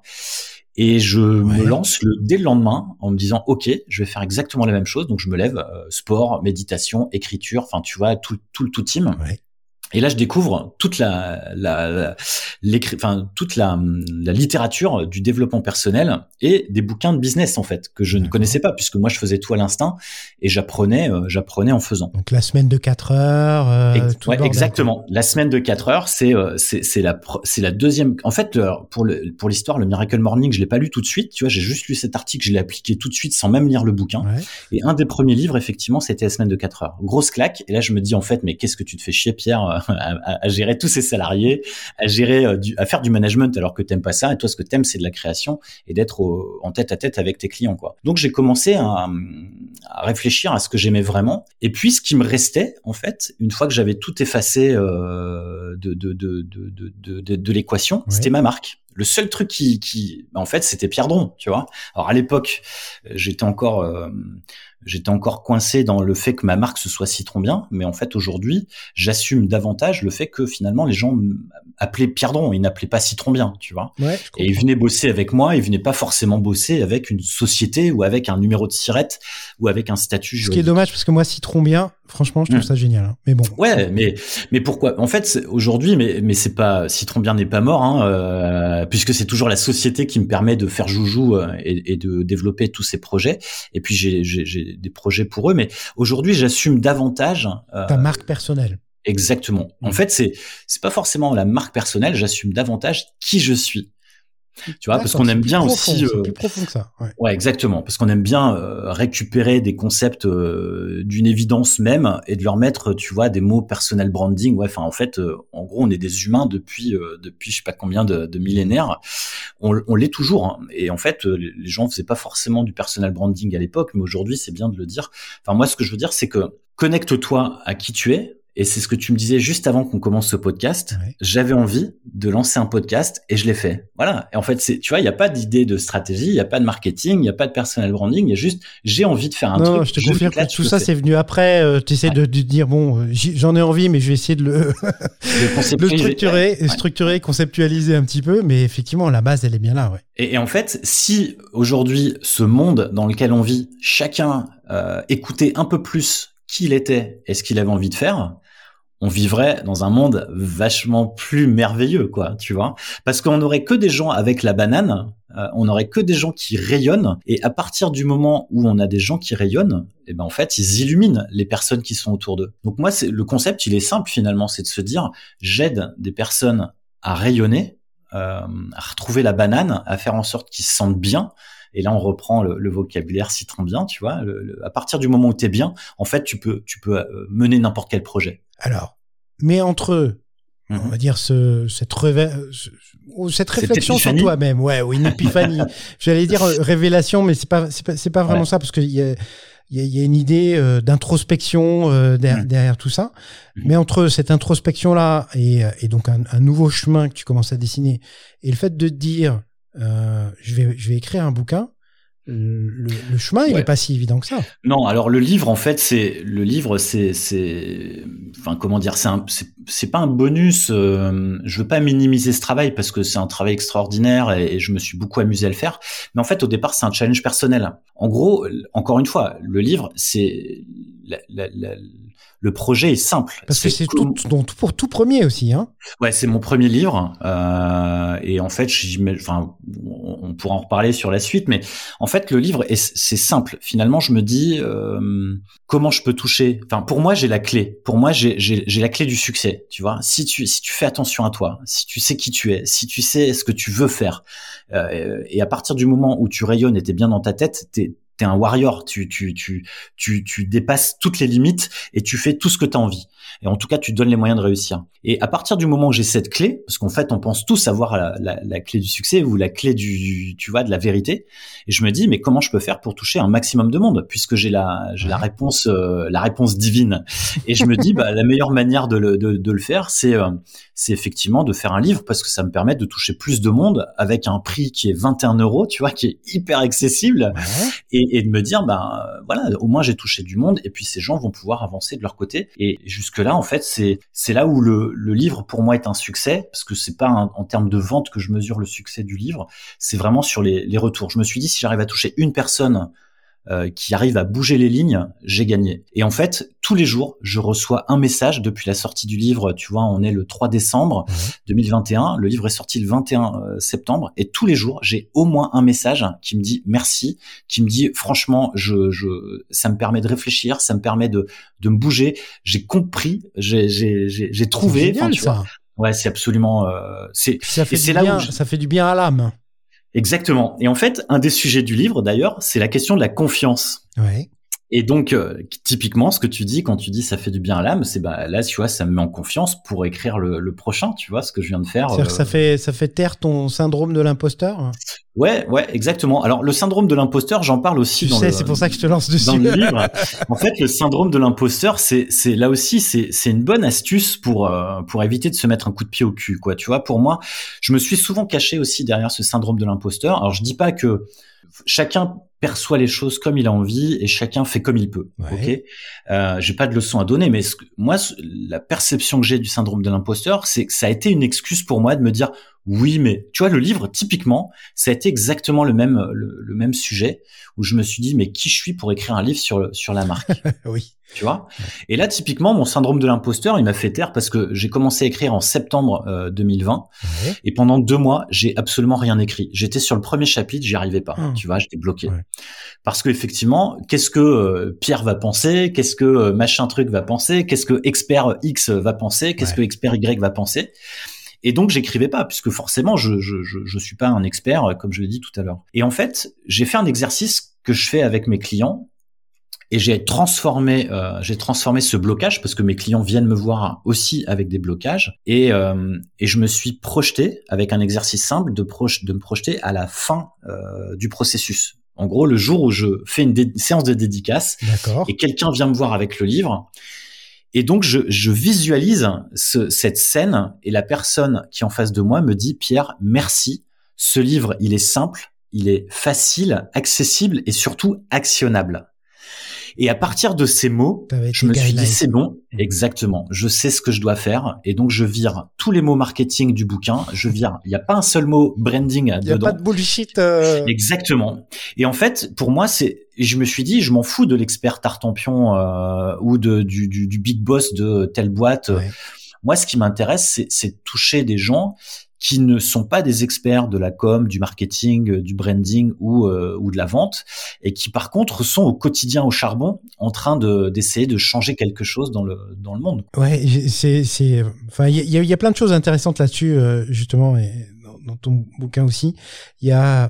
et je ouais. me lance le, dès le lendemain en me disant ok, je vais faire exactement la même chose. Donc je me lève, euh, sport, méditation, écriture, enfin tu vois tout tout le tout team. Ouais. Et là je découvre toute la la, la l'écrit, enfin toute la la littérature du développement personnel et des bouquins de business en fait que je D'accord. ne connaissais pas puisque moi je faisais tout à l'instinct et j'apprenais euh, j'apprenais en faisant. Donc la semaine de quatre heures euh, Ex- tout ouais, exactement. La semaine de quatre heures, c'est euh, c'est c'est la c'est la deuxième en fait le, pour le pour l'histoire le Miracle Morning, je l'ai pas lu tout de suite, tu vois, j'ai juste lu cet article, je l'ai appliqué tout de suite sans même lire le bouquin. Ouais. Et un des premiers livres effectivement, c'était la semaine de quatre heures. Grosse claque et là je me dis en fait mais qu'est-ce que tu te fais chier Pierre à, à, à gérer tous ces salariés, à gérer euh, du, à faire du management alors que t'aimes pas ça et toi ce que t'aimes c'est de la création et d'être au, en tête à tête avec tes clients quoi. Donc j'ai commencé à, à réfléchir à ce que j'aimais vraiment et puis ce qui me restait en fait une fois que j'avais tout effacé euh, de de de de de de, de, de l'équation, ouais. c'était ma marque. Le seul truc qui qui en fait c'était Pierre Dron, tu vois. Alors à l'époque j'étais encore euh, j'étais encore coincé dans le fait que ma marque ce soit Citron Bien, mais en fait aujourd'hui j'assume davantage le fait que finalement les gens appelaient Pierre Dron, ils n'appelaient pas Citron Bien, tu vois. Ouais, et ils venaient bosser avec moi, ils venaient pas forcément bosser avec une société ou avec un numéro de sirette ou avec un statut juridique. Ce qui est dommage parce que moi Citron Bien, franchement je trouve mmh. ça génial. Hein. Mais bon. Ouais, mais mais pourquoi ? En fait aujourd'hui, mais mais c'est pas Citron Bien n'est pas mort, hein, euh, puisque c'est toujours la société qui me permet de faire joujou euh, et, et de développer tous ces projets. Et puis j'ai j'ai, j'ai des projets pour eux, mais aujourd'hui j'assume davantage euh, ta marque personnelle. Exactement. En fait, c'est c'est pas forcément la marque personnelle, j'assume davantage qui je suis. Tu vois, D'accord, parce qu'on aime bien profond, aussi. Euh, c'est plus profond que ça. Ouais, ouais exactement, parce qu'on aime bien euh, récupérer des concepts euh, d'une évidence même et de leur mettre, tu vois, des mots personal branding. Ouais, enfin, en fait, euh, en gros, on est des humains depuis euh, depuis je sais pas combien de, de millénaires. On, on l'est toujours. Hein. Et en fait, euh, les gens faisaient pas forcément du personal branding à l'époque, mais aujourd'hui, c'est bien de le dire. Enfin, moi, ce que je veux dire, c'est que connecte-toi à qui tu es. Et c'est ce que tu me disais juste avant qu'on commence ce podcast. Ouais. J'avais envie de lancer un podcast et je l'ai fait. Voilà. Et en fait, c'est, tu vois, il n'y a pas d'idée de stratégie, il n'y a pas de marketing, il n'y a pas de personal branding. Il y a juste, j'ai envie de faire un non, truc. Non, je te confirme que tout ça, c'est venu après. Euh, tu essaies ouais. de, de dire, bon, j'en ai envie, mais je vais essayer de le, de le structurer, ouais. structurer, conceptualiser un petit peu. Mais effectivement, la base, elle est bien là. Ouais. Et, et en fait, si aujourd'hui, ce monde dans lequel on vit, chacun euh, écoutait un peu plus qui il était et ce qu'il avait envie de faire, on vivrait dans un monde vachement plus merveilleux, quoi, tu vois. Parce qu'on n'aurait que des gens avec la banane, euh, on n'aurait que des gens qui rayonnent, et à partir du moment où on a des gens qui rayonnent, eh ben en fait, ils illuminent les personnes qui sont autour d'eux. Donc moi, c'est le concept, il est simple finalement, c'est de se dire, j'aide des personnes à rayonner, euh, à retrouver la banane, à faire en sorte qu'ils se sentent bien. Et là, on reprend le, le vocabulaire Citron Bien, tu vois. Le, le, à partir du moment où t'es bien, en fait, tu peux, tu peux mener n'importe quel projet. Alors, mais entre, mm-hmm. on va dire ce, cette, révé- cette réflexion sur toi-même, ouais, ou une épiphanie. J'allais dire euh, révélation, mais c'est pas, c'est pas, c'est pas vraiment ouais. ça, parce qu'il y a, il y a, il y a une idée euh, d'introspection euh, derrière, mm. derrière tout ça. Mm. Mais entre cette introspection-là et, et donc un, un nouveau chemin que tu commences à dessiner, et le fait de te dire, euh, je vais, je vais écrire un bouquin. le, le chemin, ouais. il est pas si évident que ça. Non, alors le livre, en fait, c'est le livre, c'est, c'est, enfin, comment dire, c'est un, c'est, c'est pas un bonus. Euh, je veux pas minimiser ce travail parce que c'est un travail extraordinaire et, et je me suis beaucoup amusé à le faire. Mais en fait, au départ, c'est un challenge personnel. En gros, encore une fois, le livre, c'est la, la, la, le projet est simple. Parce que c'est tout, tout, tout pour tout premier aussi, hein. Ouais, c'est mon premier livre, euh, et en fait, enfin, on pourra en reparler sur la suite, mais en fait, le livre, est, c'est simple. Finalement, je me dis euh, comment je peux toucher. Enfin, pour moi, j'ai la clé. Pour moi, j'ai, j'ai, j'ai la clé du succès. Tu vois, si tu, si tu fais attention à toi, si tu sais qui tu es, si tu sais ce que tu veux faire, euh, et à partir du moment où tu rayonnes et t'es bien dans ta tête, t'es T'es un warrior, tu tu tu tu tu dépasses toutes les limites et tu fais tout ce que t'as envie. Et en tout cas, tu te donnes les moyens de réussir. Et à partir du moment où j'ai cette clé, parce qu'en fait, on pense tous avoir la, la, la clé du succès ou la clé du, tu vois, de la vérité. Et je me dis, mais comment je peux faire pour toucher un maximum de monde, puisque j'ai la j'ai la réponse euh, la réponse divine. Et je me dis, bah la meilleure manière de le de, de le faire, c'est euh, c'est effectivement de faire un livre, parce que ça me permet de toucher plus de monde avec un prix qui est vingt et un euros, tu vois, qui est hyper accessible. Ouais. Et, et de me dire, ben voilà, au moins j'ai touché du monde, et puis ces gens vont pouvoir avancer de leur côté. Et jusque là, en fait, c'est c'est là où le le livre pour moi est un succès, parce que c'est pas un, en termes de vente que je mesure le succès du livre, c'est vraiment sur les les retours. Je me suis dit, si j'arrive à toucher une personne Euh, qui arrive à bouger les lignes, j'ai gagné. Et en fait, tous les jours, je reçois un message depuis la sortie du livre. Tu vois, on est le trois décembre deux mille vingt et un. Le livre est sorti le vingt et un septembre. Et tous les jours, j'ai au moins un message qui me dit merci, qui me dit franchement, je, je, ça me permet de réfléchir, ça me permet de, de me bouger. J'ai compris, j'ai, j'ai, j'ai, j'ai trouvé. C'est génial, tu ça. vois. Ouais, c'est absolument. Euh, c'est. Ça fait et du c'est bien. là où je... Ça fait du bien à l'âme. Exactement. Et en fait, un des sujets du livre, d'ailleurs, c'est la question de la confiance. Ouais. Et donc, euh, typiquement, ce que tu dis quand tu dis ça fait du bien à l'âme, c'est bah là, tu vois, ça me met en confiance pour écrire le, le prochain, tu vois, ce que je viens de faire. C'est-à-dire euh... que ça fait ça fait taire ton syndrome de l'imposteur. Ouais, ouais, exactement. Alors, le syndrome de l'imposteur, j'en parle aussi tu dans sais, le. C'est pour ça que je te lance dessus. Dans le livre. En fait, le syndrome de l'imposteur, c'est c'est là aussi, c'est c'est une bonne astuce pour euh, pour éviter de se mettre un coup de pied au cul, quoi. Tu vois, pour moi, je me suis souvent caché aussi derrière ce syndrome de l'imposteur. Alors, je dis pas que chacun perçoit les choses comme il a envie et chacun fait comme il peut. Ouais. Ok, euh, j'ai pas de leçon à donner, mais ce que, moi, la perception que j'ai du syndrome de l'imposteur, c'est que ça a été une excuse pour moi de me dire oui, mais tu vois, le livre, typiquement, ça a été exactement le même le, le même sujet où je me suis dit mais qui je suis pour écrire un livre sur sur la marque. Oui. Tu vois. Et là, typiquement, mon syndrome de l'imposteur, il m'a fait taire parce que j'ai commencé à écrire en septembre euh, deux mille vingt ouais. Et pendant deux mois, j'ai absolument rien écrit. J'étais sur le premier chapitre, j'y arrivais pas. Mmh. Tu vois, j'étais bloqué. Ouais. Parce que effectivement, qu'est-ce que euh, Pierre va penser, qu'est-ce que euh, machin truc va penser, qu'est-ce que expert X va penser, qu'est-ce ouais. que expert Y va penser. Et donc, j'écrivais pas, puisque forcément, je, je, je, je suis pas un expert, comme je l'ai dit tout à l'heure. Et en fait, j'ai fait un exercice que je fais avec mes clients. Et j'ai transformé, euh, j'ai transformé ce blocage parce que mes clients viennent me voir aussi avec des blocages et euh, et je me suis projeté avec un exercice simple de proche de me projeter à la fin euh, du processus. En gros, le jour où je fais une dé- séance de dédicace D'accord. et quelqu'un vient me voir avec le livre. Et donc, je, je visualise ce, cette scène et la personne qui est en face de moi me dit « Pierre, merci. Ce livre, il est simple, il est facile, accessible et surtout actionnable. » Et à partir de ces mots, je me suis dit, c'est bon, exactement, je sais ce que je dois faire. Et donc, je vire tous les mots marketing du bouquin. Je vire, il n'y a pas un seul mot branding dedans. Il n'y a pas de bullshit. Euh... Exactement. Et en fait, pour moi, c'est, je me suis dit, je m'en fous de l'expert Tartampion euh, ou de, du, du, du big boss de telle boîte. Ouais. Moi, ce qui m'intéresse, c'est, c'est de toucher des gens qui ne sont pas des experts de la com, du marketing, du branding ou euh, ou de la vente, et qui par contre sont au quotidien au charbon en train de d'essayer de changer quelque chose dans le dans le monde. Ouais, c'est c'est enfin il y a il y a plein de choses intéressantes là-dessus euh, justement et dans, dans ton bouquin aussi. Il y a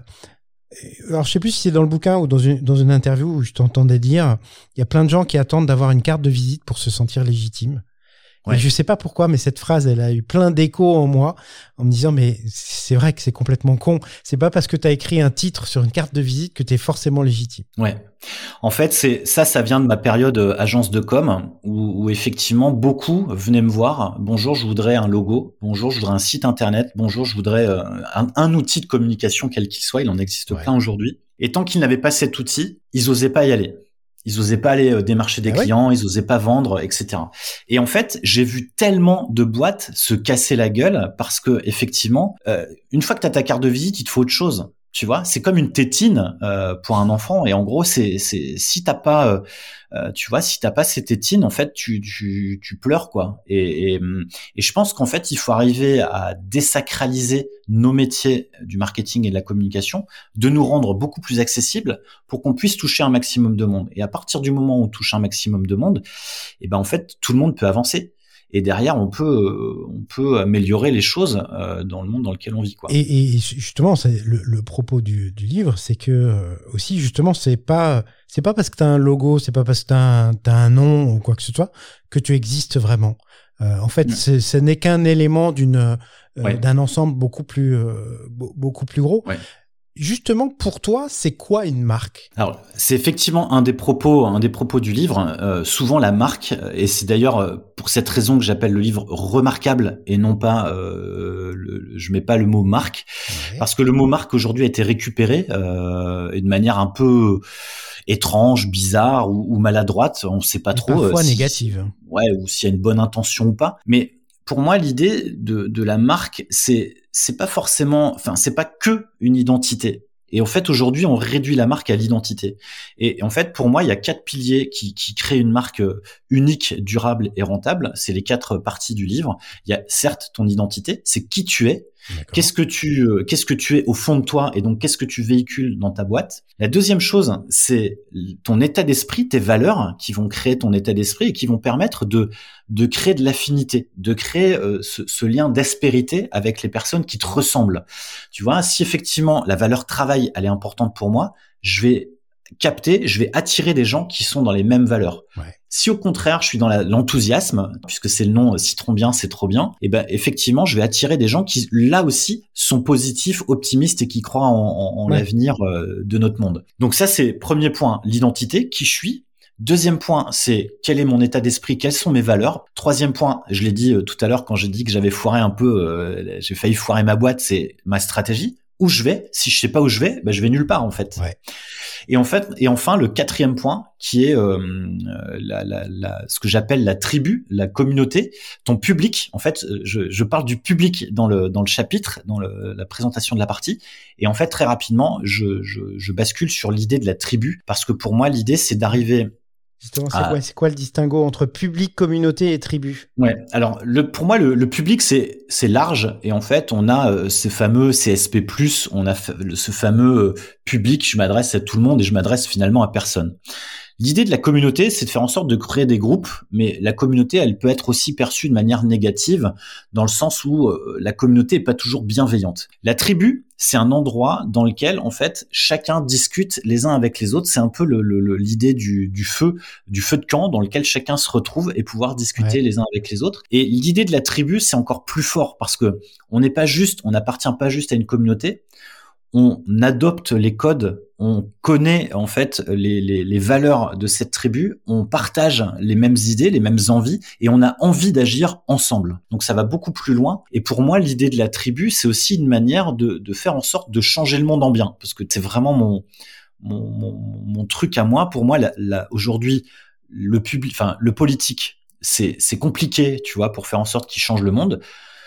alors je sais plus si c'est dans le bouquin ou dans une dans une interview où je t'entendais dire il y a plein de gens qui attendent d'avoir une carte de visite pour se sentir légitime. Ouais. Et je sais pas pourquoi, mais cette phrase, elle a eu plein d'échos en moi, en me disant, mais c'est vrai que c'est complètement con. C'est pas parce que t'as écrit un titre sur une carte de visite que t'es forcément légitime. Ouais. En fait, c'est ça, ça vient de ma période agence de com, où, où effectivement beaucoup venaient me voir. Bonjour, je voudrais un logo. Bonjour, je voudrais un site internet. Bonjour, je voudrais euh, un, un outil de communication quel qu'il soit. Il en existe ouais. plein aujourd'hui. Et tant qu'ils n'avaient pas cet outil, ils osaient pas y aller. Ils osaient pas aller démarcher des ah clients, ouais. Ils osaient pas vendre, et cetera. Et en fait, j'ai vu tellement de boîtes se casser la gueule parce que effectivement, euh, une fois que t'as ta carte de visite, il te faut autre chose. Tu vois, c'est comme une tétine euh, pour un enfant. Et en gros, c'est, c'est si t'as pas, euh, euh, tu vois, si t'as pas ces tétines, en fait, tu, tu, tu pleures quoi. Et, et, et je pense qu'en fait, il faut arriver à désacraliser nos métiers du marketing et de la communication, de nous rendre beaucoup plus accessibles pour qu'on puisse toucher un maximum de monde. Et à partir du moment où on touche un maximum de monde, et ben en fait, tout le monde peut avancer. Et derrière, on peut, on peut améliorer les choses euh, dans le monde dans lequel on vit, quoi. Et, et justement, c'est le, le propos du, du livre, c'est que euh, aussi justement, c'est pas, c'est pas parce que t'as un logo, c'est pas parce que t'as un, t'as un nom ou quoi que ce soit que tu existes vraiment. Euh, en fait, c'est, ce n'est qu'un élément d'une, euh, ouais. d'un ensemble beaucoup plus, euh, beaucoup plus gros. Ouais. Justement, pour toi, c'est quoi une marque ? Alors, c'est effectivement un des propos, un des propos du livre. Euh, souvent, la marque, et c'est d'ailleurs pour cette raison que j'appelle le livre remarquable et non pas, euh, le, je mets pas le mot marque, ouais. Parce que le mot marque aujourd'hui a été récupéré euh, et de manière un peu étrange, bizarre ou, ou maladroite. On ne sait pas et trop. Parfois euh, si, négative. Ouais, ou s'il y a une bonne intention ou pas. Mais pour moi, l'idée de, de la marque, c'est c'est pas forcément, enfin, c'est pas que une identité. Et en fait, aujourd'hui, on réduit la marque à l'identité. Et en fait, pour moi, il y a quatre piliers qui, qui créent une marque unique, durable et rentable. C'est les quatre parties du livre. Il y a certes ton identité, c'est qui tu es. D'accord. Qu'est-ce que tu, euh, qu'est-ce que tu es au fond de toi et donc qu'est-ce que tu véhicules dans ta boîte. La deuxième chose, c'est ton état d'esprit, tes valeurs qui vont créer ton état d'esprit et qui vont permettre de de créer de l'affinité, de créer euh, ce, ce lien d'aspérité avec les personnes qui te ressemblent. Tu vois, si effectivement la valeur travail elle est importante pour moi, je vais capter, je vais attirer des gens qui sont dans les mêmes valeurs. Ouais. Si au contraire, je suis dans la, l'enthousiasme, puisque c'est le nom citron bien, c'est trop bien, et ben effectivement, je vais attirer des gens qui là aussi sont positifs, optimistes et qui croient en, en, en ouais. l'avenir euh, de notre monde. Donc ça, c'est premier point, l'identité, qui je suis. Deuxième point, c'est quel est mon état d'esprit, quelles sont mes valeurs. Troisième point, je l'ai dit euh, tout à l'heure quand j'ai dit que j'avais foiré un peu, euh, j'ai failli foirer ma boîte, c'est ma stratégie. Où je vais, si je sais pas où je vais, ben je vais nulle part en fait. Ouais. Et en fait, et enfin le quatrième point qui est euh, la, la, la, ce que j'appelle la tribu, la communauté, ton public. En fait, je, je parle du public dans le dans le chapitre, dans le, la présentation de la partie. Et en fait, très rapidement, je, je, je bascule sur l'idée de la tribu parce que pour moi, l'idée c'est d'arriver. Justement, c'est, ah. quoi, c'est quoi le distinguo entre public, communauté et tribu ? Ouais. Alors, le, pour moi, le, le public, c'est, c'est large. Et en fait, on a euh, ces fameux C S P plus, on a f- ce fameux euh, public, je m'adresse à tout le monde et je m'adresse finalement à personne. L'idée de la communauté, c'est de faire en sorte de créer des groupes, mais la communauté, elle peut être aussi perçue de manière négative, dans le sens où euh, la communauté est pas toujours bienveillante. La tribu, c'est un endroit dans lequel, en fait, chacun discute les uns avec les autres. C'est un peu le, le, le, l'idée du, du feu, du feu de camp, dans lequel chacun se retrouve et pouvoir discuter ouais. les uns avec les autres. Et l'idée de la tribu, c'est encore plus fort parce que on n'est pas juste, on n'appartient pas juste à une communauté. On adopte les codes, on connaît en fait les, les, les valeurs de cette tribu, on partage les mêmes idées, les mêmes envies et on a envie d'agir ensemble. Donc ça va beaucoup plus loin. Et pour moi, l'idée de la tribu, c'est aussi une manière de, de faire en sorte de changer le monde en bien, parce que c'est vraiment mon, mon, mon, mon truc à moi. Pour moi, la, la, aujourd'hui, le public, enfin le politique, c'est, c'est compliqué, tu vois, pour faire en sorte qu'il change le monde.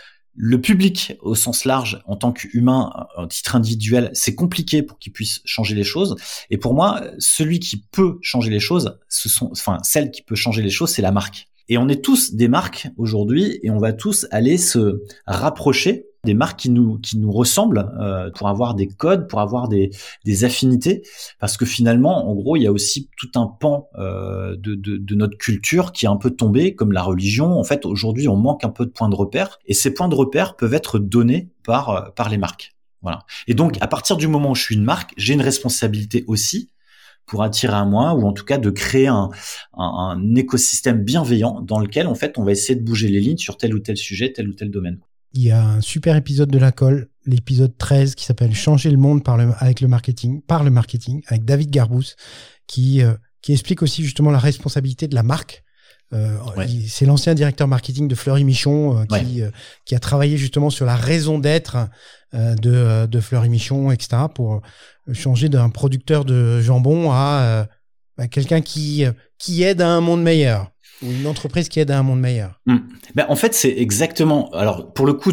Le public, au sens large, en tant qu'humain, à titre individuel, c'est compliqué pour qu'il puisse changer les choses. Et pour moi, celui qui peut changer les choses, ce sont, enfin, celle qui peut changer les choses, c'est la marque. Et on est tous des marques aujourd'hui, et on va tous aller se rapprocher des marques qui nous qui nous ressemblent euh, pour avoir des codes, pour avoir des des affinités, parce que finalement, en gros, il y a aussi tout un pan euh, de, de de notre culture qui est un peu tombé, comme la religion. En fait, aujourd'hui, on manque un peu de points de repère, et ces points de repère peuvent être donnés par par les marques. Voilà. Et donc, à partir du moment où je suis une marque, j'ai une responsabilité aussi pour attirer à moi, ou en tout cas de créer un, un, un écosystème bienveillant dans lequel, en fait, on va essayer de bouger les lignes sur tel ou tel sujet, tel ou tel domaine. Il y a un super épisode de La Colle, l'épisode treize, qui s'appelle « Changer le monde par le, avec le marketing », par le marketing, avec David Garbous, qui, euh, qui explique aussi justement la responsabilité de la marque Euh, ouais. il, c'est l'ancien directeur marketing de Fleury Michon euh, qui, ouais. euh, qui a travaillé justement sur la raison d'être euh, de, de Fleury Michon, et cetera, pour changer d'un producteur de jambon à, euh, à quelqu'un qui, qui aide à un monde meilleur. Ou une entreprise qui aide à un monde meilleur. Mmh. Ben, en fait, c'est exactement. Alors, pour le coup,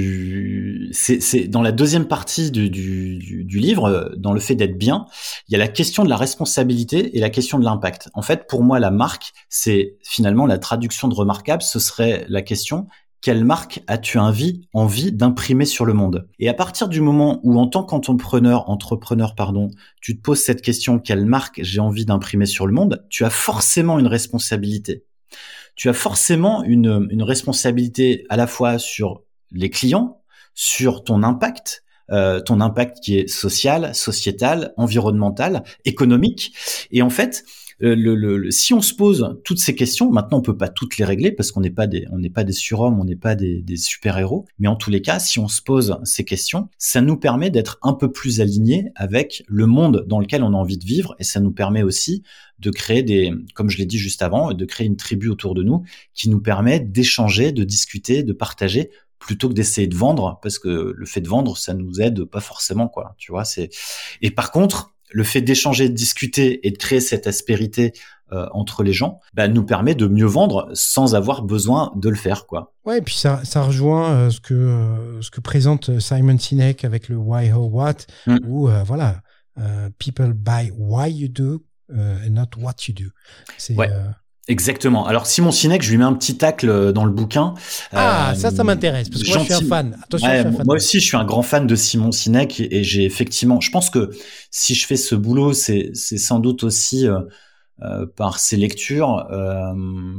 tu, c'est, c'est dans la deuxième partie du, du, du, du livre, dans le fait d'être bien, il y a la question de la responsabilité et la question de l'impact. En fait, pour moi, la marque, c'est finalement la traduction de remarquable. Ce serait la question: quelle marque as-tu envie, envie d'imprimer sur le monde? Et à partir du moment où, en tant qu'entrepreneur, entrepreneur, pardon, tu te poses cette question: quelle marque j'ai envie d'imprimer sur le monde? Tu as forcément une responsabilité. Tu as forcément une, une responsabilité à la fois sur les clients, sur ton impact, euh, ton impact qui est social, sociétal, environnemental, économique. Et en fait, le, le, le, si on se pose toutes ces questions, maintenant on peut pas toutes les régler parce qu'on n'est pas des, on n'est pas des surhommes, on n'est pas des, des super-héros. Mais en tous les cas, si on se pose ces questions, ça nous permet d'être un peu plus alignés avec le monde dans lequel on a envie de vivre, et ça nous permet aussi de créer des, comme je l'ai dit juste avant, de créer une tribu autour de nous qui nous permet d'échanger, de discuter, de partager, plutôt que d'essayer de vendre, parce que le fait de vendre, ça nous aide pas forcément, quoi. Tu vois, c'est. Et par contre, le fait d'échanger, de discuter et de créer cette aspérité euh, entre les gens, bah, nous permet de mieux vendre sans avoir besoin de le faire, quoi. Ouais, et puis ça, ça rejoint euh, ce que euh, ce que présente Simon Sinek avec le Why, How, What, mm. où euh, voilà, euh, people buy why you do. Uh, and not what you do. C'est, ouais, euh... exactement. Alors Simon Sinek, je lui mets un petit tacle dans le bouquin. Ah, euh, ça, ça m'intéresse parce que moi, je suis un fan. Attention, ouais, je suis un fan. Moi aussi, je suis un grand fan de Simon Sinek et, et j'ai effectivement, je pense que si je fais ce boulot, c'est, c'est sans doute aussi euh, euh, par ses lectures, euh,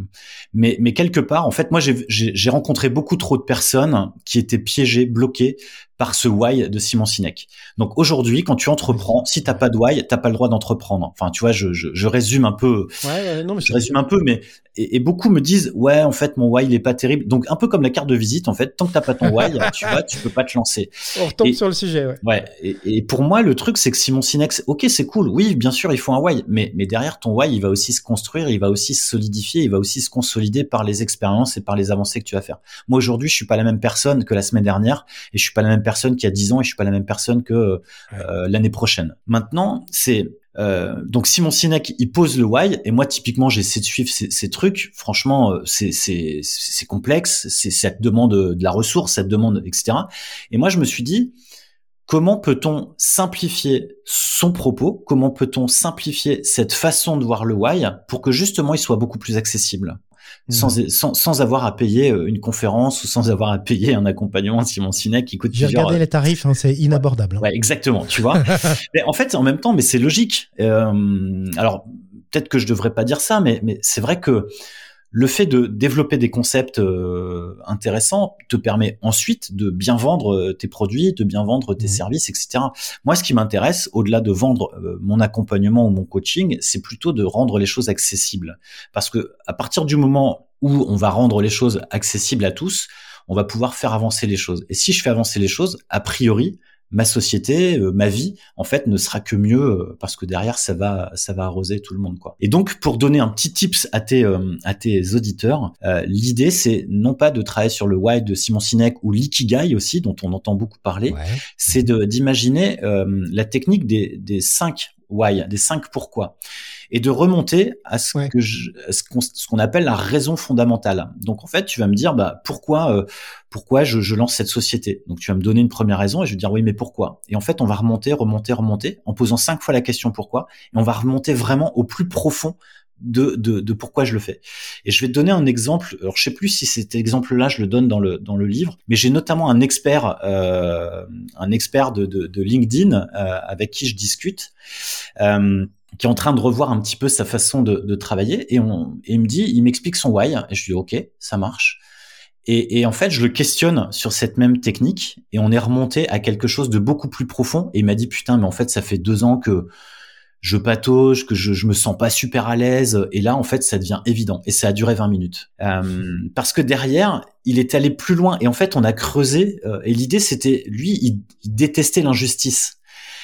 mais, mais quelque part, en fait, moi, j'ai, j'ai, j'ai rencontré beaucoup trop de personnes qui étaient piégées, bloquées par ce why de Simon Sinek. Donc aujourd'hui, quand tu entreprends, si t'as pas de why, t'as pas le droit d'entreprendre. Enfin, tu vois, je, je, je résume un peu. Ouais, ouais, non, mais je résume un peu, mais et, et beaucoup me disent, ouais, en fait, mon why il est pas terrible. Donc un peu comme la carte de visite, en fait, tant que t'as pas ton why, tu vois, tu peux pas te lancer. On retombe et, sur le sujet, ouais. Ouais. Et, et pour moi, le truc, c'est que Simon Sinek, ok, c'est cool. Oui, bien sûr, il faut un why, mais mais derrière ton why, il va aussi se construire, il va aussi se solidifier, il va aussi se consolider par les expériences et par les avancées que tu vas faire. Moi aujourd'hui, je suis pas la même personne que la semaine dernière, et je suis pas la même personne qu'il y a dix ans, et je suis pas la même personne que euh, ouais. l'année prochaine. Maintenant, c'est euh, donc Simon Sinek, il pose le why, et moi typiquement, j'essaie de suivre ces, ces trucs. Franchement, c'est c'est c'est complexe, c'est ça te demande de la ressource, ça te demande et cetera. Et moi, je me suis dit, comment peut-on simplifier son propos? Comment peut-on simplifier cette façon de voir le why pour que justement il soit beaucoup plus accessible? Sans, mmh. sans, sans avoir à payer une conférence ou sans avoir à payer un accompagnement de Simon Sinek qui coûte J'ai plusieurs... regardé les tarifs, hein, c'est inabordable. Ouais, hein. Ouais, exactement, tu vois. Mais en fait, en même temps, mais c'est logique. Euh, alors, peut-être que je devrais pas dire ça, mais, mais c'est vrai que le fait de développer des concepts euh, intéressants te permet ensuite de bien vendre tes produits, de bien vendre tes mmh. services, et cetera. Moi, ce qui m'intéresse, au-delà de vendre euh, mon accompagnement ou mon coaching, c'est plutôt de rendre les choses accessibles. Parce que à partir du moment où on va rendre les choses accessibles à tous, on va pouvoir faire avancer les choses. Et si je fais avancer les choses, a priori, ma société, euh, ma vie, en fait, ne sera que mieux euh, parce que derrière, ça va, ça va arroser tout le monde, quoi. Et donc, pour donner un petit tips à tes, euh, à tes auditeurs, euh, l'idée, c'est non pas de travailler sur le why de Simon Sinek ou l'ikigai aussi, dont on entend beaucoup parler, ouais. c'est de, d'imaginer euh, la technique des, des cinq why, des cinq pourquoi, et de remonter à ce ouais. que je, à ce qu'on, ce qu'on appelle la raison fondamentale. Donc en fait, tu vas me dire, bah pourquoi, euh, pourquoi je, je lance cette société. Donc tu vas me donner une première raison et je vais te dire oui, mais pourquoi. Et en fait, on va remonter, remonter, remonter, en posant cinq fois la question pourquoi, et on va remonter vraiment au plus profond de, de, de pourquoi je le fais. Et je vais te donner un exemple. Alors, je sais plus si cet exemple-là, je le donne dans le, dans le livre, mais j'ai notamment un expert, euh, un expert de, de, de LinkedIn, euh, avec qui je discute, euh, qui est en train de revoir un petit peu sa façon de, de travailler, et on, et il me dit, il m'explique son why, et je lui dis, OK, ça marche. Et, et en fait, je le questionne sur cette même technique, et on est remonté à quelque chose de beaucoup plus profond, et il m'a dit, putain, mais en fait, ça fait deux ans que je patauge, que je, je me sens pas super à l'aise, et là en fait ça devient évident, et ça a duré vingt minutes, euh, parce que derrière il est allé plus loin, et en fait on a creusé, euh, et l'idée c'était, lui il, il détestait l'injustice,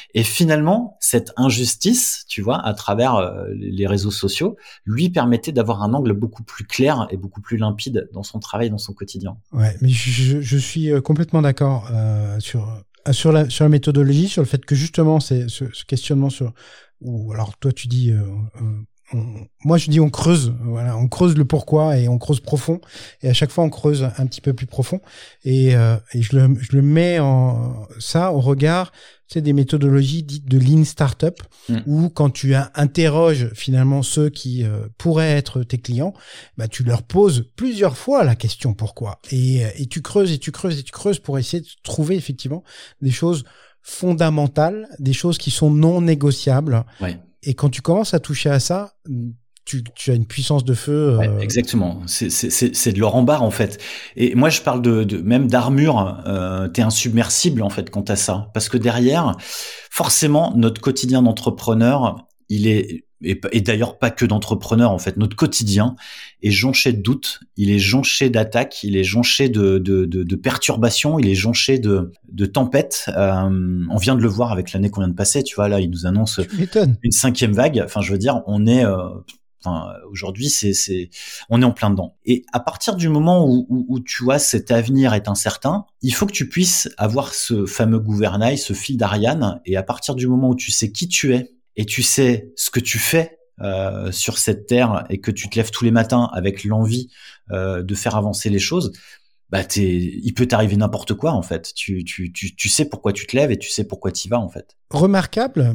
Et finalement, cette injustice, tu vois, à travers euh, les réseaux sociaux, lui permettait d'avoir un angle beaucoup plus clair et beaucoup plus limpide dans son travail, dans son quotidien. Ouais, mais je, je suis complètement d'accord euh, sur sur la sur la méthodologie, sur le fait que justement, c'est ce, ce questionnement sur ou alors toi tu dis. Euh, euh, On, moi je dis on creuse, voilà, on creuse le pourquoi et on creuse profond, et à chaque fois on creuse un petit peu plus profond, et, euh, et je le je le mets en ça au regard, tu sais, des méthodologies dites de Lean Startup, mmh. où quand tu interroges finalement ceux qui euh, pourraient être tes clients, bah tu leur poses plusieurs fois la question pourquoi, et et tu creuses et tu creuses et tu creuses pour essayer de trouver effectivement des choses fondamentales, des choses qui sont non négociables. Ouais. Et quand tu commences à toucher à ça, tu, tu as une puissance de feu. Euh... Ouais, exactement. C'est, c'est, c'est, c'est de leur embarras, en fait. Et moi, je parle de, de même d'armure. Euh, t'es insubmersible, en fait, quant à ça. Parce que derrière, forcément, notre quotidien d'entrepreneur, il est, et, et d'ailleurs pas que d'entrepreneur, en fait, notre quotidien est jonché de doutes, il est jonché d'attaques, il est jonché de, de, de, de perturbations, il est jonché de, de tempêtes. Euh, on vient de le voir avec l'année qu'on vient de passer, tu vois, là, il nous annonce une cinquième vague. Enfin, je veux dire, on est, euh, enfin, aujourd'hui, c'est, c'est, on est en plein dedans. Et à partir du moment où, où, où tu vois cet avenir est incertain, il faut que tu puisses avoir ce fameux gouvernail, ce fil d'Ariane. Et à partir du moment où tu sais qui tu es, et tu sais ce que tu fais euh, sur cette terre, et que tu te lèves tous les matins avec l'envie euh, de faire avancer les choses, bah t'es, il peut t'arriver n'importe quoi, en fait. Tu, tu, tu, tu sais pourquoi tu te lèves et tu sais pourquoi tu y vas, en fait. Remarquable,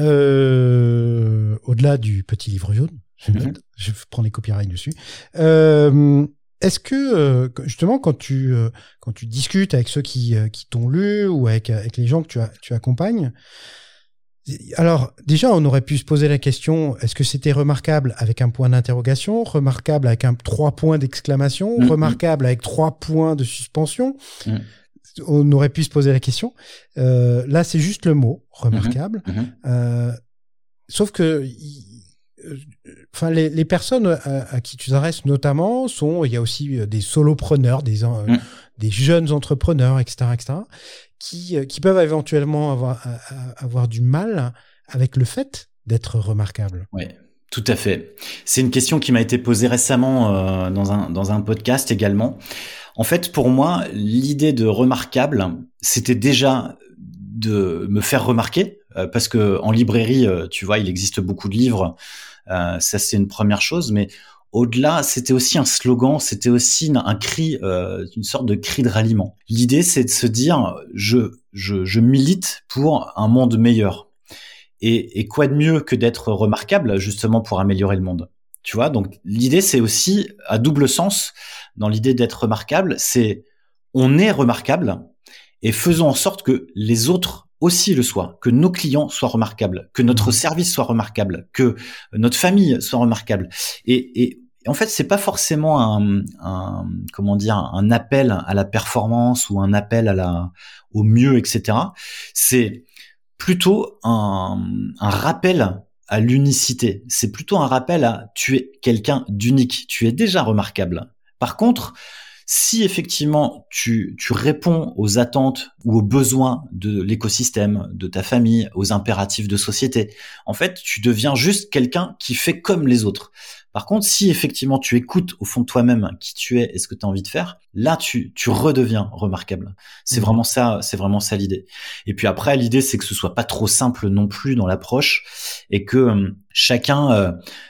euh, au-delà du petit livre jaune, je, mm-hmm. note, je prends les copyrights dessus. Euh, est-ce que justement quand tu euh, quand tu discutes avec ceux qui euh, qui t'ont lu, ou avec avec les gens que tu as, tu accompagnes, alors, déjà, on aurait pu se poser la question, est-ce que c'était remarquable avec un point d'interrogation, remarquable avec un trois points d'exclamation, mmh, remarquable mmh. avec trois points de suspension? Mmh. On aurait pu se poser la question. Euh, là, c'est juste le mot, remarquable. Mmh, mmh. Euh, sauf que, enfin, les, les personnes à, à qui tu t'adresses notamment sont, il y a aussi des solopreneurs, des, euh, mmh. des jeunes entrepreneurs, et cetera, et cetera, qui, qui peuvent éventuellement avoir, avoir du mal avec le fait d'être remarquable. Oui, tout à fait. C'est une question qui m'a été posée récemment euh, dans un, dans un podcast également. En fait, pour moi, l'idée de remarquable, c'était déjà de me faire remarquer, euh, parce que en librairie, euh, tu vois, il existe beaucoup de livres. Euh, ça, c'est une première chose, mais au-delà, c'était aussi un slogan, c'était aussi un cri, euh, une sorte de cri de ralliement. L'idée, c'est de se dire, je, je, je milite pour un monde meilleur. Et, et quoi de mieux que d'être remarquable, justement, pour améliorer le monde. Tu vois, donc l'idée, c'est aussi à double sens. Dans l'idée d'être remarquable, c'est on est remarquable et faisons en sorte que les autres aussi le soient, que nos clients soient remarquables, que notre service soit remarquable, que notre famille soit remarquable. Et, et en fait, c'est pas forcément un, un comment dire un appel à la performance ou un appel à la au mieux, et cetera. C'est plutôt un, un rappel à l'unicité. C'est plutôt un rappel à tu es quelqu'un d'unique, tu es déjà remarquable. Par contre, si effectivement tu, tu réponds aux attentes ou aux besoins de l'écosystème, de ta famille, aux impératifs de société, en fait, tu deviens juste quelqu'un qui fait comme les autres. Par contre, si effectivement tu écoutes au fond de toi-même qui tu es et ce que tu as envie de faire, là tu tu redeviens remarquable. C'est mmh. vraiment ça, c'est vraiment ça l'idée. Et puis après, l'idée c'est que ce soit pas trop simple non plus dans l'approche et que euh, chacun euh,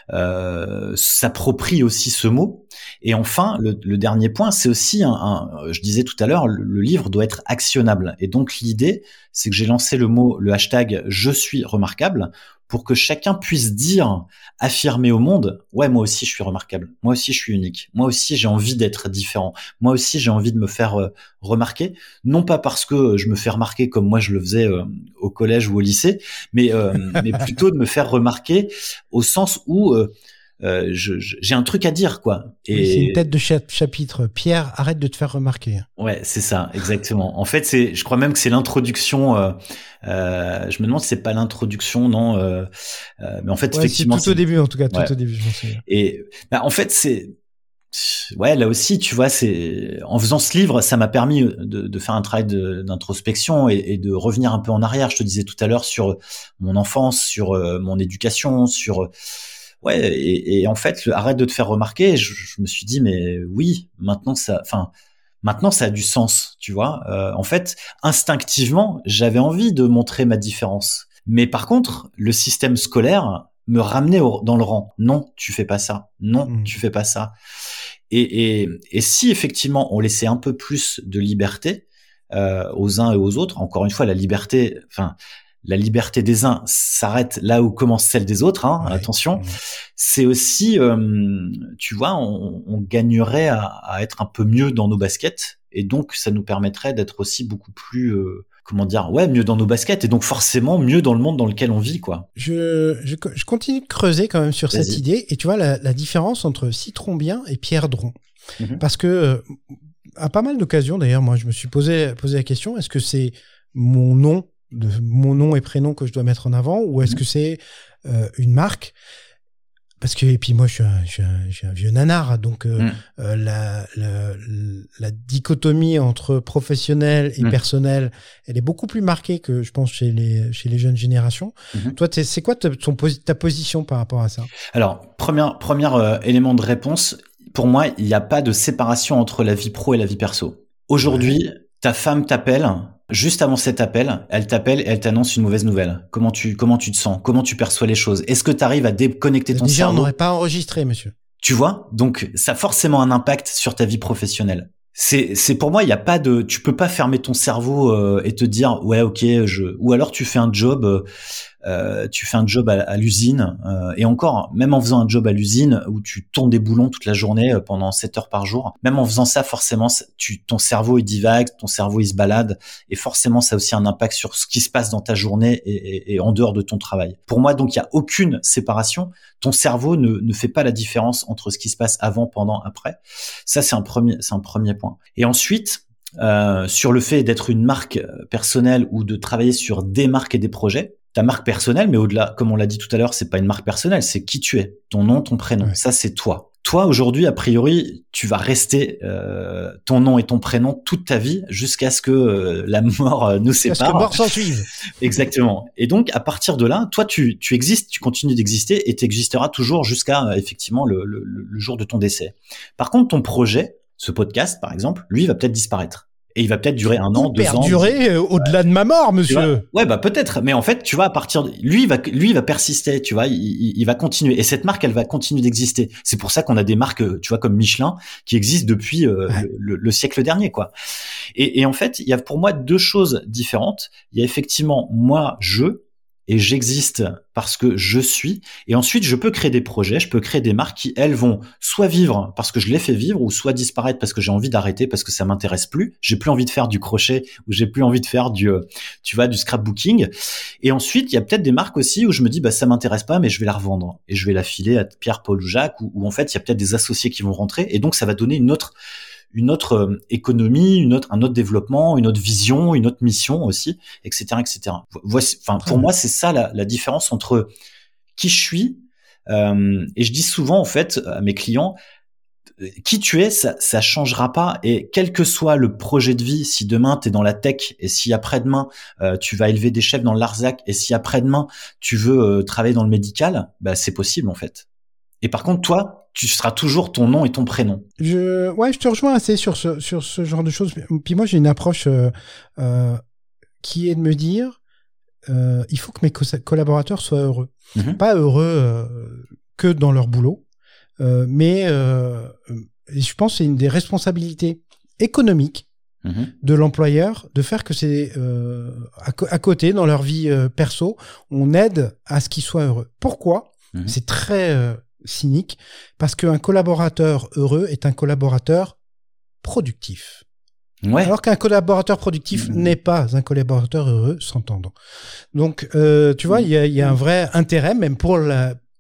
euh, s'approprie aussi ce mot. Et enfin, le, le dernier point, c'est aussi un, un je disais tout à l'heure, le, le livre doit être actionnable. Et donc l'idée, c'est que j'ai lancé le mot, le hashtag je suis remarquable, pour que chacun puisse dire, affirmer au monde, ouais, moi aussi je suis remarquable, moi aussi je suis unique, moi aussi j'ai envie d'être différent, moi aussi j'ai envie de me faire euh, remarquer, non pas parce que je me fais remarquer comme moi je le faisais euh, au collège ou au lycée, mais euh, mais plutôt de me faire remarquer au sens où euh, Euh, je, je, j'ai un truc à dire, quoi. Et oui, c'est une tête de chapitre. Pierre, arrête de te faire remarquer. Ouais, c'est ça, exactement. En fait, c'est, je crois même que c'est l'introduction. Euh, euh, je me demande si c'est pas l'introduction, non. Euh, euh, mais en fait, ouais, effectivement, c'est tout c'est... au début, en tout cas, tout ouais. au début, je pense. Et bah, en fait, c'est ouais, là aussi, tu vois, c'est en faisant ce livre, ça m'a permis de, de faire un travail de, d'introspection et, et de revenir un peu en arrière. Je te disais tout à l'heure sur mon enfance, sur euh, mon éducation, sur ouais, et, et en fait, le, arrête de te faire remarquer. Je, je me suis dit, mais oui, maintenant ça, enfin, maintenant ça a du sens, tu vois. Euh, en fait, instinctivement, j'avais envie de montrer ma différence, mais par contre, le système scolaire me ramener au, dans le rang. Non, tu fais pas ça. Non, mmh. tu fais pas ça. Et, et, et si effectivement on laissait un peu plus de liberté euh, aux uns et aux autres, encore une fois, la liberté, enfin la liberté des uns s'arrête là où commence celle des autres. Hein, ouais. Attention, mmh. c'est aussi, euh, tu vois, on, on gagnerait à, à être un peu mieux dans nos baskets, et donc ça nous permettrait d'être aussi beaucoup plus euh, comment dire, ouais, mieux dans nos baskets et donc forcément mieux dans le monde dans lequel on vit, quoi. Je, je, je continue de creuser quand même sur Vas-y. cette idée et tu vois la, la différence entre Citron Bien et Pierre Dron. Mm-hmm. Parce que, euh, à pas mal d'occasions d'ailleurs, moi je me suis posé, posé la question, est-ce que c'est mon nom, de, mon nom et prénom que je dois mettre en avant ou est-ce mm-hmm. que c'est euh, une marque ? Parce que et puis moi je suis un, je suis un, je suis un vieux nanar, donc euh, mm. euh, la, la la dichotomie entre professionnel et mm. personnel, elle est beaucoup plus marquée que je pense chez les chez les jeunes générations. Mm-hmm. Toi, t'es, c'est quoi ta, ton, ta position par rapport à ça ? Alors premier premier euh, élément de réponse, pour moi, il n'y a pas de séparation entre la vie pro et la vie perso. Aujourd'hui, ouais. ta femme t'appelle. Juste avant cet appel, elle t'appelle et elle t'annonce une mauvaise nouvelle. Comment tu, comment tu te sens? Comment tu perçois les choses? Est-ce que tu arrives à déconnecter ton Déjà, cerveau? Déjà, on n'aurait pas enregistré, monsieur. Tu vois? Donc, ça a forcément un impact sur ta vie professionnelle. C'est, c'est pour moi, il y a pas de, tu peux pas fermer ton cerveau euh, et te dire, ouais, ok, je, ou alors tu fais un job, euh, tu fais un job à, à l'usine, euh, et encore, même en faisant un job à l'usine où tu tournes des boulons toute la journée euh, pendant sept heures par jour, même en faisant ça, forcément, tu, ton cerveau il divague, ton cerveau il se balade, et forcément, ça a aussi un impact sur ce qui se passe dans ta journée et, et, et en dehors de ton travail. Pour moi, donc, il y a aucune séparation. Ton cerveau ne, ne fait pas la différence entre ce qui se passe avant, pendant, après. Ça, c'est un premier, c'est un premier point. Et ensuite, euh, sur le fait d'être une marque personnelle ou de travailler sur des marques et des projets, ta marque personnelle, mais au-delà, comme on l'a dit tout à l'heure, c'est pas une marque personnelle, c'est qui tu es, ton nom, ton prénom. Ouais. Ça, c'est toi. Toi, aujourd'hui, a priori, tu vas rester euh, ton nom et ton prénom toute ta vie jusqu'à ce que euh, la mort euh, nous sépare. Jusqu'à ce que mort s'en suive. Exactement. Et donc, à partir de là, toi, tu, tu existes, tu continues d'exister et tu existeras toujours jusqu'à euh, effectivement le, le, le jour de ton décès. Par contre, ton projet, ce podcast, par exemple, lui, il va peut-être disparaître. Et il va peut-être durer un an, deux ans. Perdurer euh, au-delà de ma mort, monsieur. Ouais, bah peut-être. Mais en fait, tu vois, à partir de lui, il va, lui, il va persister. Tu vois, il, il, il va continuer. Et cette marque, elle va continuer d'exister. C'est pour ça qu'on a des marques, tu vois, comme Michelin, qui existent depuis euh, ouais. le, le siècle dernier, quoi. Et, et en fait, il y a pour moi deux choses différentes. Il y a effectivement moi, je. Et j'existe parce que je suis. Et ensuite, je peux créer des projets, je peux créer des marques qui, elles, vont soit vivre parce que je les fais vivre, ou soit disparaître parce que j'ai envie d'arrêter, parce que ça m'intéresse plus. J'ai plus envie de faire du crochet, ou j'ai plus envie de faire du, tu vois, du scrapbooking. Et ensuite, il y a peut-être des marques aussi où je me dis, bah, ça m'intéresse pas, mais je vais la revendre. Et je vais la filer à Pierre, Paul ou Jacques, où, où en fait, il y a peut-être des associés qui vont rentrer. Et donc, ça va donner une autre, une autre euh, économie, une autre, un autre développement, une autre vision, une autre mission aussi, et cetera, et cetera. Voici, enfin, pour moi, c'est ça la, la différence entre qui je suis, euh, et je dis souvent en fait à mes clients, qui tu es, ça, ça changera pas, et quel que soit le projet de vie, si demain t'es dans la tech, et si après-demain euh, tu vas élever des chefs dans le Larzac, et si après-demain tu veux euh, travailler dans le médical, bah c'est possible en fait. Et par contre, toi, tu seras toujours ton nom et ton prénom. Je, ouais, je te rejoins assez sur ce, sur ce genre de choses. Puis moi, j'ai une approche euh, euh, qui est de me dire, euh, il faut que mes co- collaborateurs soient heureux. Mm-hmm. Pas heureux euh, que dans leur boulot, euh, mais euh, je pense que c'est une des responsabilités économiques mm-hmm. de l'employeur de faire que c'est euh, à, co- à côté, dans leur vie euh, perso, on aide à ce qu'ils soient heureux. Pourquoi ? Mm-hmm. C'est très... Euh, cynique, parce qu'un collaborateur heureux est un collaborateur productif. Ouais. Alors qu'un collaborateur productif mmh. n'est pas un collaborateur heureux, s'entendant. Donc, euh, tu vois, il mmh. y a, y a un vrai intérêt, même pour la,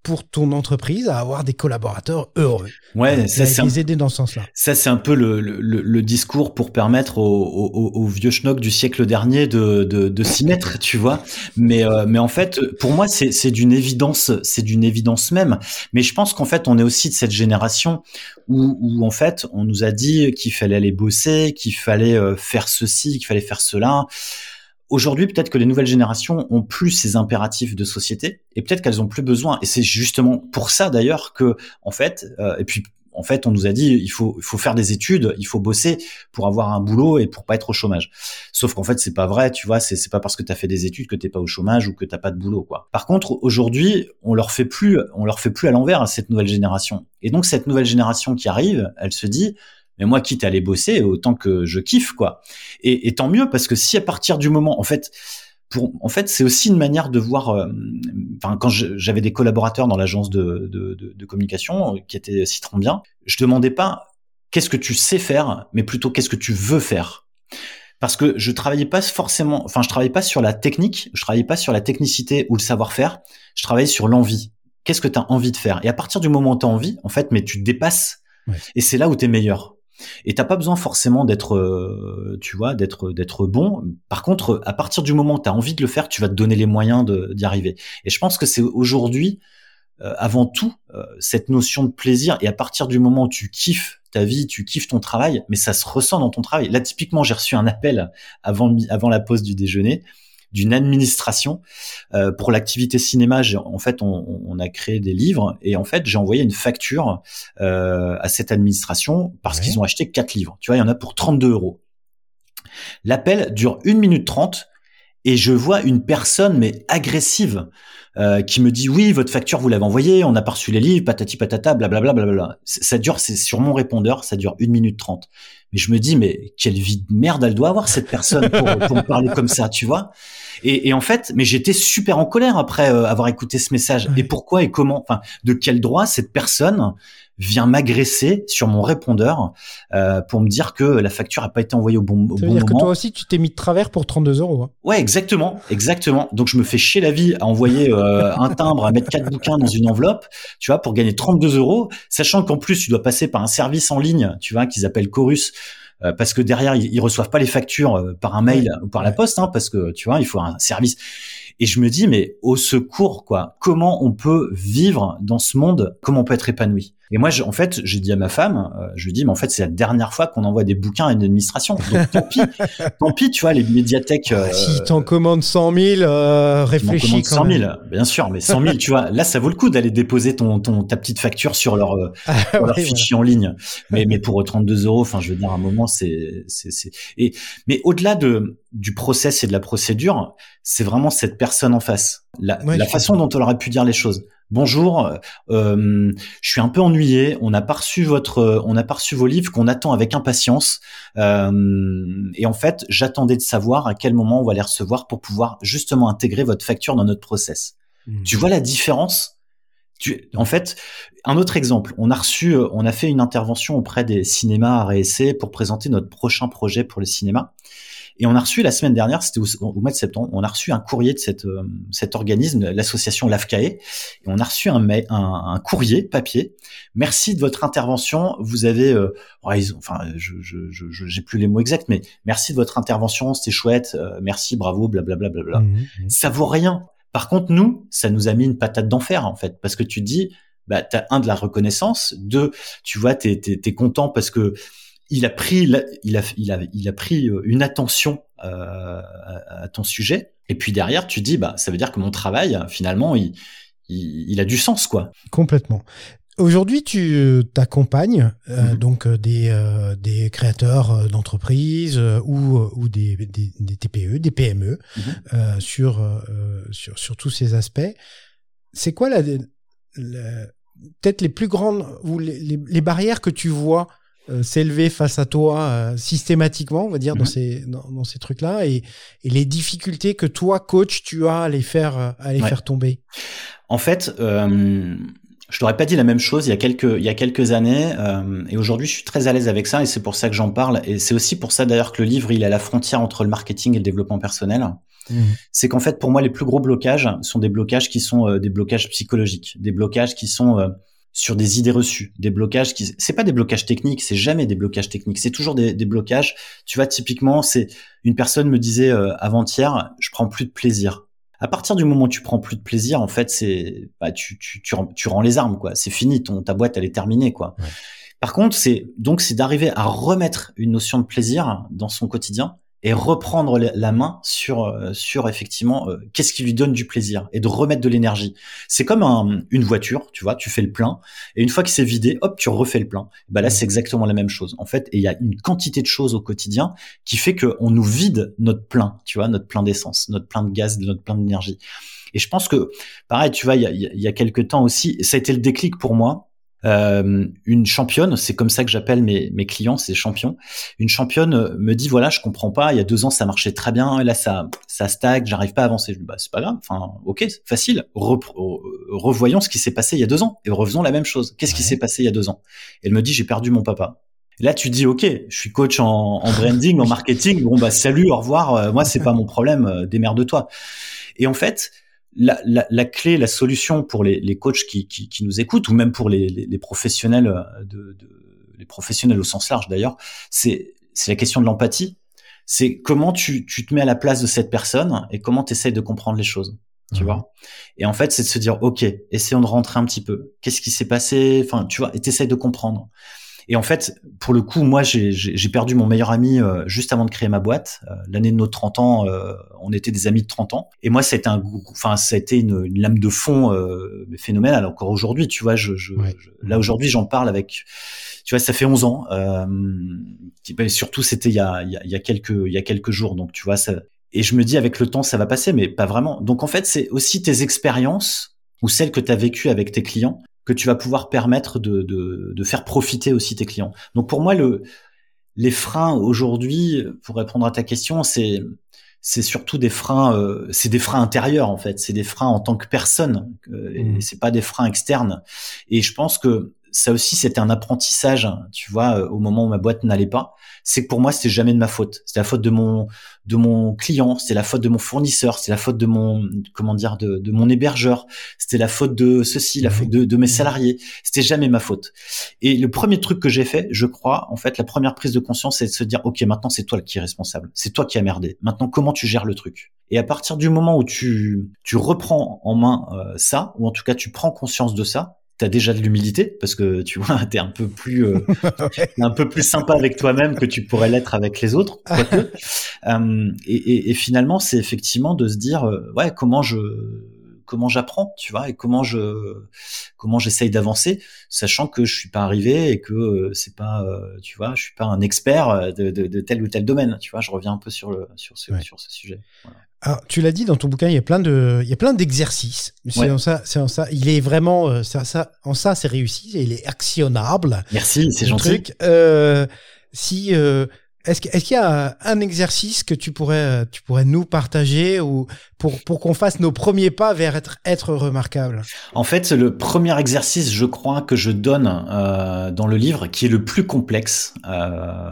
pour ton entreprise à avoir des collaborateurs heureux. Ouais, euh, ça c'est les un, aider dans ce sens-là. Ça c'est un peu le, le, le discours pour permettre aux, aux, aux vieux schnocks du siècle dernier de, de, de s'y mettre, tu vois. Mais, euh, mais en fait, pour moi, c'est, c'est d'une évidence, c'est d'une évidence même. Mais je pense qu'en fait, on est aussi de cette génération où, où en fait, on nous a dit qu'il fallait aller bosser, qu'il fallait faire ceci, qu'il fallait faire cela. Aujourd'hui, peut-être que les nouvelles générations ont plus ces impératifs de société et peut-être qu'elles ont plus besoin. Et c'est justement pour ça d'ailleurs que, en fait, euh, et puis en fait, on nous a dit il faut il faut faire des études, il faut bosser pour avoir un boulot et pour pas être au chômage. Sauf qu'en fait, c'est pas vrai, tu vois. C'est c'est pas parce que t'as fait des études que t'es pas au chômage ou que t'as pas de boulot, quoi. Par contre, aujourd'hui, on leur fait plus on leur fait plus à l'envers à cette nouvelle génération. Et donc cette nouvelle génération qui arrive, elle se dit mais moi, quitte à aller bosser, autant que je kiffe, quoi. Et, et tant mieux, parce que si à partir du moment, en fait, pour, en fait, c'est aussi une manière de voir. Euh, enfin, quand je, j'avais des collaborateurs dans l'agence de, de, de, de communication euh, qui étaient Citron bien, je demandais pas qu'est-ce que tu sais faire, mais plutôt qu'est-ce que tu veux faire. Parce que je travaillais pas forcément, enfin, je travaillais pas sur la technique, je travaillais pas sur la technicité ou le savoir-faire, je travaillais sur l'envie. Qu'est-ce que tu as envie de faire? Et à partir du moment où tu as envie, en fait, mais tu te dépasses. Ouais. Et c'est là où tu es meilleur. Et t'as pas besoin forcément d'être, euh, tu vois, d'être d'être bon. Par contre, à partir du moment où t'as envie de le faire, tu vas te donner les moyens de, d'y arriver. Et je pense que c'est aujourd'hui, euh, avant tout, euh, cette notion de plaisir. Et à partir du moment où tu kiffes ta vie, tu kiffes ton travail, mais ça se ressent dans ton travail. Là, typiquement, j'ai reçu un appel avant avant la pause du déjeuner d'une administration euh, pour l'activité cinéma. J'ai, en fait, on, on a créé des livres et en fait, j'ai envoyé une facture euh, à cette administration parce ouais. qu'ils ont acheté quatre livres. Tu vois, il y en a pour trente-deux euros. L'appel dure une minute trente et je vois une personne mais agressive euh, qui me dit oui, votre facture vous l'avez envoyée, on n'a pas reçu les livres, patati patata, blablabla, blablabla. Ça dure, c'est sur mon répondeur, ça dure une minute trente. Mais je me dis mais quelle vie de merde elle doit avoir cette personne pour, pour me parler comme ça, tu vois. Et, et en fait, mais j'étais super en colère après euh, avoir écouté ce message. Et pourquoi et comment, enfin, de quel droit cette personne vient m'agresser sur mon répondeur euh, pour me dire que la facture a pas été envoyée au bon, au bon moment. Ça veut dire que toi aussi, tu t'es mis de travers pour trente-deux euros. Hein. Ouais, exactement, exactement. Donc je me fais chier la vie à envoyer euh, un timbre, à mettre quatre bouquins dans une enveloppe, tu vois, pour gagner trente-deux euros, sachant qu'en plus tu dois passer par un service en ligne, tu vois, qu'ils appellent Chorus. Euh, parce que derrière ils, ils reçoivent pas les factures euh, par un mail ouais. ou par la poste, hein, parce que tu vois, il faut un service. Et je me dis mais au secours quoi, comment on peut vivre dans ce monde, comment on peut être épanoui. Et moi, je, en fait, j'ai dit à ma femme, euh, je lui dis mais en fait c'est la dernière fois qu'on envoie des bouquins à une administration. Donc tant pis, tant pis, tu vois, les médiathèques. Euh, si t'en commandes cent mille, euh, réfléchis quand cent mille, même. Bien sûr, mais cent mille, tu vois, là ça vaut le coup d'aller déposer ton, ton ta petite facture sur leur, euh, ah, sur ouais, leur fichier voilà. en ligne. Mais mais pour trente-deux euros, enfin je veux dire à un moment c'est c'est c'est et mais au-delà de du process et de la procédure, c'est vraiment cette personne en face, la, ouais, la façon dont on aurait pu dire les choses. Bonjour, euh, je suis un peu ennuyé. On n'a pas reçu votre, on n'a pas reçu vos livres qu'on attend avec impatience. Euh, et en fait, j'attendais de savoir à quel moment on va les recevoir pour pouvoir justement intégrer votre facture dans notre process. Mmh. Tu vois la différence ? Tu, en fait, un autre exemple. On a reçu, on a fait une intervention auprès des cinémas Arrêt Essai pour présenter notre prochain projet pour les cinémas. Et on a reçu la semaine dernière, c'était au, au mois de septembre, on a reçu un courrier de cette, euh, cet organisme, l'association l'AFCAE, et on a reçu un, un, un courrier papier. Merci de votre intervention. Vous avez, euh, oh, ils ont, enfin, je, je, je, je, j'ai plus les mots exacts, mais merci de votre intervention, c'était chouette. Euh, merci, bravo, blablabla. Bla, bla, bla. Mmh, mmh. Ça vaut rien. Par contre, nous, ça nous a mis une patate d'enfer en fait, parce que tu te dis, bah, t'as un de la reconnaissance, deux, tu vois, t'es, t'es, t'es content parce que il a pris, il a, il a, il a pris une attention euh, à, à ton sujet. Et puis derrière, tu dis, bah, ça veut dire que mon travail, finalement, il, il, il a du sens, quoi. Complètement. Aujourd'hui, tu t'accompagnes euh, mmh. donc des euh, des créateurs d'entreprises euh, ou ou des, des des T P E, des P M E mmh. euh, sur euh, sur sur tous ces aspects. C'est quoi la, la peut-être les plus grandes ou les, les, les barrières que tu vois Euh, s'élever face à toi euh, systématiquement, on va dire, mmh. dans ces dans, dans ces trucs-là, et, et les difficultés que toi, coach, tu as à les faire à les ouais. faire tomber. En fait, euh, je t'aurais pas dit la même chose il y a quelques il y a quelques années, euh, et aujourd'hui, je suis très à l'aise avec ça, et c'est pour ça que j'en parle, et c'est aussi pour ça d'ailleurs que le livre il est à la frontière entre le marketing et le développement personnel. Mmh. C'est qu'en fait, pour moi, les plus gros blocages sont des blocages qui sont euh, des blocages psychologiques, des blocages qui sont euh, sur des idées reçues, des blocages qui, c'est pas des blocages techniques, c'est jamais des blocages techniques, c'est toujours des, des blocages. Tu vois, typiquement, c'est une personne me disait euh, avant-hier, je prends plus de plaisir. À partir du moment où tu prends plus de plaisir, en fait, c'est, bah, tu, tu, tu, tu rends les armes, quoi. C'est fini, ton, ta boîte, elle est terminée, quoi. Ouais. Par contre, c'est, donc, c'est d'arriver à remettre une notion de plaisir dans son quotidien et reprendre la main sur sur effectivement euh, qu'est-ce qui lui donne du plaisir et de remettre de l'énergie. C'est comme un, une voiture, tu vois, tu fais le plein et une fois que c'est vidé, hop, tu refais le plein. Bah là, c'est exactement la même chose. En fait, et il y a une quantité de choses au quotidien qui fait que on nous vide notre plein, tu vois, notre plein d'essence, notre plein de gaz, notre plein d'énergie. Et je pense que pareil, tu vois, il y a il y a quelques temps aussi, ça a été le déclic pour moi. Euh, une championne, c'est comme ça que j'appelle mes, mes clients, c'est champions. Une championne me dit voilà, je comprends pas. Il y a deux ans, ça marchait très bien, et là, ça, ça stagne, j'arrive pas à avancer. Je dis bah c'est pas grave. Enfin, ok, facile. Re, revoyons ce qui s'est passé il y a deux ans et refaisons la même chose. Qu'est-ce ouais. qui s'est passé il y a deux ans? Elle me dit j'ai perdu mon papa. Et là, tu dis ok, je suis coach en, en branding, en marketing. Bon bah salut, au revoir. Euh, moi, c'est pas mon problème. Euh, démerde-toi. Et en fait. La, la, la clé, la solution pour les, les coachs qui, qui, qui nous écoutent, ou même pour les, les, les professionnels, de, de, les professionnels au sens large d'ailleurs, c'est, c'est la question de l'empathie. C'est comment tu, tu te mets à la place de cette personne et comment tu essayes de comprendre les choses. Tu mmh. vois. Et en fait, c'est de se dire, ok, essayons de rentrer un petit peu. Qu'est-ce qui s'est passé? Enfin, tu vois, et t'essayes de comprendre. Et en fait, pour le coup, moi, j'ai, j'ai, j'ai perdu mon meilleur ami euh, juste avant de créer ma boîte. Euh, l'année de nos trente ans, euh, on était des amis de trente ans. Et moi, ça a été un, enfin, ça a été une, une lame de fond euh, phénoménale. Encore aujourd'hui, tu vois, je, je, ouais. je, là aujourd'hui, j'en parle avec, tu vois, ça fait onze ans. Euh, ben, surtout, c'était il y a, il y a, il y a quelques, il y a quelques jours. Donc, tu vois, ça. Et je me dis, avec le temps, ça va passer, mais pas vraiment. Donc, en fait, c'est aussi tes expériences ou celles que tu as vécues avec tes clients que tu vas pouvoir permettre de, de, de faire profiter aussi tes clients. Donc pour moi, le, les freins aujourd'hui, pour répondre à ta question, c'est, c'est surtout des freins, euh, c'est des freins intérieurs en fait, c'est des freins en tant que personne, euh, mmh. et c'est pas des freins externes. Et je pense que ça aussi, c'était un apprentissage, tu vois, au moment où ma boîte n'allait pas. C'est que pour moi, c'était jamais de ma faute. C'était la faute de mon, de mon client, c'était la faute de mon fournisseur, c'était la faute de mon, comment dire, de, de mon hébergeur, c'était la faute de ceci, la faute de, de mes salariés. C'était jamais ma faute. Et le premier truc que j'ai fait, je crois, en fait, la première prise de conscience, c'est de se dire, OK, maintenant, c'est toi qui es responsable. C'est toi qui as merdé. Maintenant, comment tu gères le truc? Et à partir du moment où tu, tu reprends en main euh, ça, ou en tout cas, tu prends conscience de ça, t'as déjà de l'humilité parce que tu vois, t'es un peu plus, euh, un peu plus sympa avec toi-même que tu pourrais l'être avec les autres. Quoique. euh, et, et, et finalement, c'est effectivement de se dire, euh, ouais, comment je, comment j'apprends, tu vois, et comment je, comment j'essaye d'avancer, sachant que je suis pas arrivé et que euh, c'est pas, euh, tu vois, je suis pas un expert de, de, de tel ou tel domaine. Tu vois, je reviens un peu sur le, sur ce, ouais. sur ce sujet. Voilà. Alors, tu l'as dit dans ton bouquin, il y a plein de, il y a plein d'exercices. C'est ouais. en ça, c'est en ça. Il est vraiment, euh, ça, ça, en ça, c'est réussi. Il est actionnable. Merci, c'est gentil. Truc. Euh, si, euh, est-ce, est-ce qu'il y a un exercice que tu pourrais, tu pourrais nous partager ou pour pour qu'on fasse nos premiers pas vers être être remarquable? En fait, le premier exercice, je crois, que je donne euh, dans le livre, qui est le plus complexe. Euh,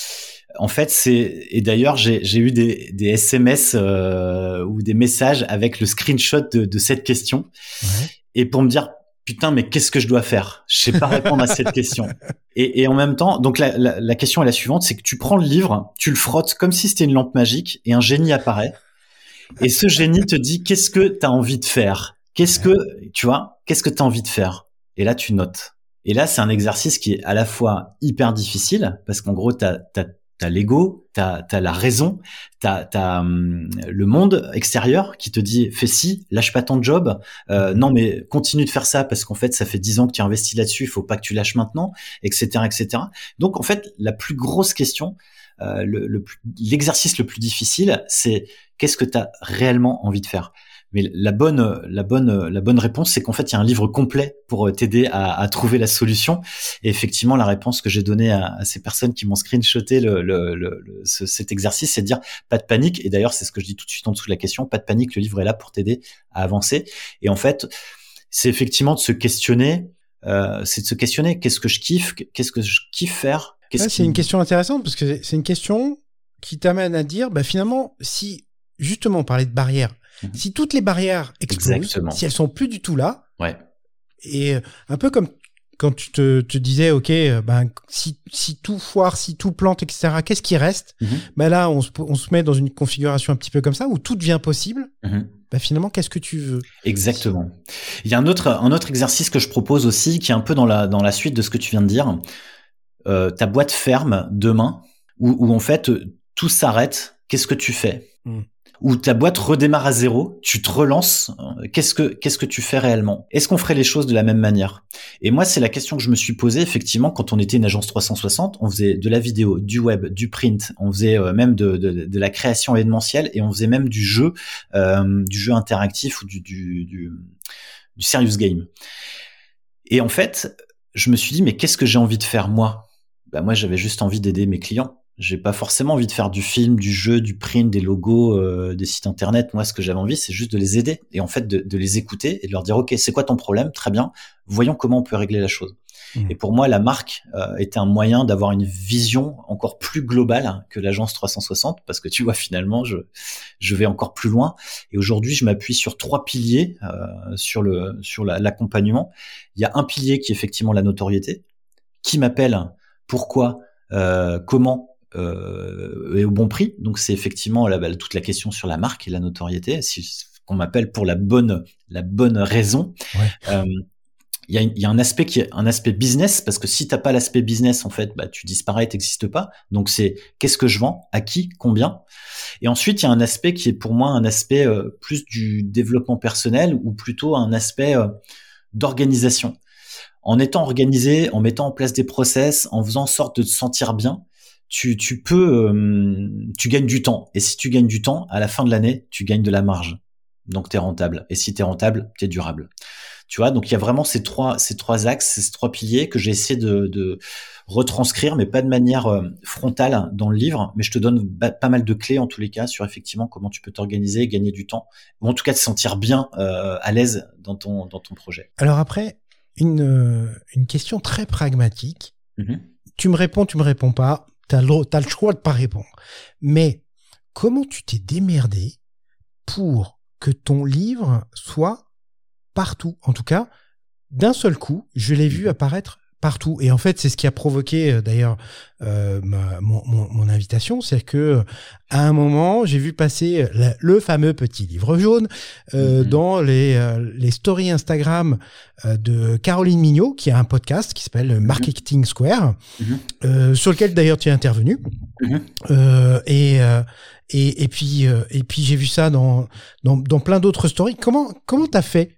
En fait, c'est et d'ailleurs j'ai j'ai eu des des S M S euh, ou des messages avec le screenshot de de cette question ouais. et pour me dire putain mais qu'est-ce que je dois faire? Je sais pas répondre à cette question. Et et en même temps, donc la la, la question est la suivante, c'est que tu prends le livre, tu le frottes comme si c'était une lampe magique et un génie apparaît. Et ce génie te dit qu'est-ce que tu as envie de faire? Qu'est-ce que tu vois? Qu'est-ce que tu as envie de faire? Et là tu notes. Et là c'est un exercice qui est à la fois hyper difficile parce qu'en gros tu as t'as T'as l'ego, t'as, t'as la raison, t'as, t'as hum, le monde extérieur qui te dit fais ci, lâche pas ton job, euh, non mais continue de faire ça parce qu'en fait ça fait dix ans que tu investis là-dessus, il faut pas que tu lâches maintenant, et cetera, et cetera. Donc en fait la plus grosse question, euh, le, le plus, l'exercice le plus difficile, c'est qu'est-ce que t'as réellement envie de faire. Mais la bonne, la bonne, la bonne réponse, c'est qu'en fait, il y a un livre complet pour t'aider à, à trouver la solution. Et effectivement, la réponse que j'ai donnée à, à ces personnes qui m'ont screenshoté le, le, le, le ce, cet exercice, c'est de dire pas de panique. Et d'ailleurs, c'est ce que je dis tout de suite en dessous de la question. Pas de panique. Le livre est là pour t'aider à avancer. Et en fait, c'est effectivement de se questionner. Euh, c'est de se questionner. Qu'est-ce que je kiffe? Qu'est-ce que je kiffe faire? Qu'est-ce ouais, qui... C'est une question intéressante parce que c'est une question qui t'amène à dire, bah finalement, si justement, on parlait de barrières. Mmh. Si toutes les barrières explosent, Exactement. Si elles sont plus du tout là, ouais. et un peu comme quand tu te, te disais, ok, ben si si tout foire, si tout plante, et cetera, qu'est-ce qui reste? Mmh. Ben là, on se on se met dans une configuration un petit peu comme ça où tout devient possible. Mmh. Ben finalement, qu'est-ce que tu veux? Exactement. Il y a un autre un autre exercice que je propose aussi, qui est un peu dans la dans la suite de ce que tu viens de dire. Euh, ta boîte ferme demain, où, où en fait tout s'arrête. Qu'est-ce que tu fais? Mmh. Ou ta boîte redémarre à zéro, tu te relances, qu'est-ce que qu'est-ce que tu fais réellement? Est-ce qu'on ferait les choses de la même manière? Et moi, c'est la question que je me suis posée effectivement quand on était une agence trois cent soixante, on faisait de la vidéo, du web, du print, on faisait euh, même de, de de la création événementielle et on faisait même du jeu, euh, du jeu interactif ou du du du, du serious game. Et en fait, je me suis dit mais qu'est-ce que j'ai envie de faire moi? Bah moi, j'avais juste envie d'aider mes clients. J'ai pas forcément envie de faire du film, du jeu, du print, des logos, euh, des sites internet. Moi, ce que j'avais envie, c'est juste de les aider et en fait de, de les écouter et de leur dire ok, c'est quoi ton problème? Très bien, voyons comment on peut régler la chose. Mmh. Et pour moi, la marque euh, était un moyen d'avoir une vision encore plus globale que l'agence trois cent soixante, parce que tu vois, finalement, je je vais encore plus loin. Et aujourd'hui, je m'appuie sur trois piliers euh, sur le sur la, l'accompagnement. Il y a un pilier qui est effectivement la notoriété. Qui m'appelle? Pourquoi? Euh, comment? Euh, et au bon prix. Donc c'est effectivement la, la, toute la question sur la marque et la notoriété. Si qu'on m'appelle pour la bonne la bonne raison. Ouais. Euh, il y a, y a un aspect qui est un aspect business, parce que si t'as pas l'aspect business, en fait, bah tu disparais, t'existes pas. Donc c'est qu'est-ce que je vends, à qui, combien. Et ensuite il y a un aspect qui est pour moi un aspect euh, plus du développement personnel, ou plutôt un aspect euh, d'organisation. En étant organisé, en mettant en place des process, en faisant en sorte de te sentir bien, tu tu peux euh, tu gagnes du temps. Et si tu gagnes du temps, à la fin de l'année, tu gagnes de la marge. Donc t'es rentable. Et si t'es rentable, t'es durable. Tu vois, donc il y a vraiment ces trois ces trois axes, ces trois piliers que j'ai essayé de de retranscrire, mais pas de manière euh, frontale dans le livre, mais je te donne ba- pas mal de clés en tous les cas sur effectivement comment tu peux t'organiser, gagner du temps, ou en tout cas te sentir bien euh, à l'aise dans ton dans ton projet. Alors après, une euh, une question très pragmatique. Mm-hmm. Tu me réponds, tu me réponds pas. T'as le, t'as le choix de pas répondre. Mais comment tu t'es démerdé pour que ton livre soit partout? En tout cas, d'un seul coup, je l'ai vu apparaître partout. Et en fait, c'est ce qui a provoqué euh, d'ailleurs euh, ma, mon, mon, mon invitation, c'est que à un moment, j'ai vu passer la, le fameux petit livre jaune euh, mmh. dans les, euh, les stories Instagram euh, de Caroline Mignot, qui a un podcast qui s'appelle Marketing Square, mmh. euh, sur lequel d'ailleurs tu es intervenu. Mmh. Euh, et, euh, et et puis euh, et puis j'ai vu ça dans dans, dans plein d'autres stories. Comment comment t'as fait?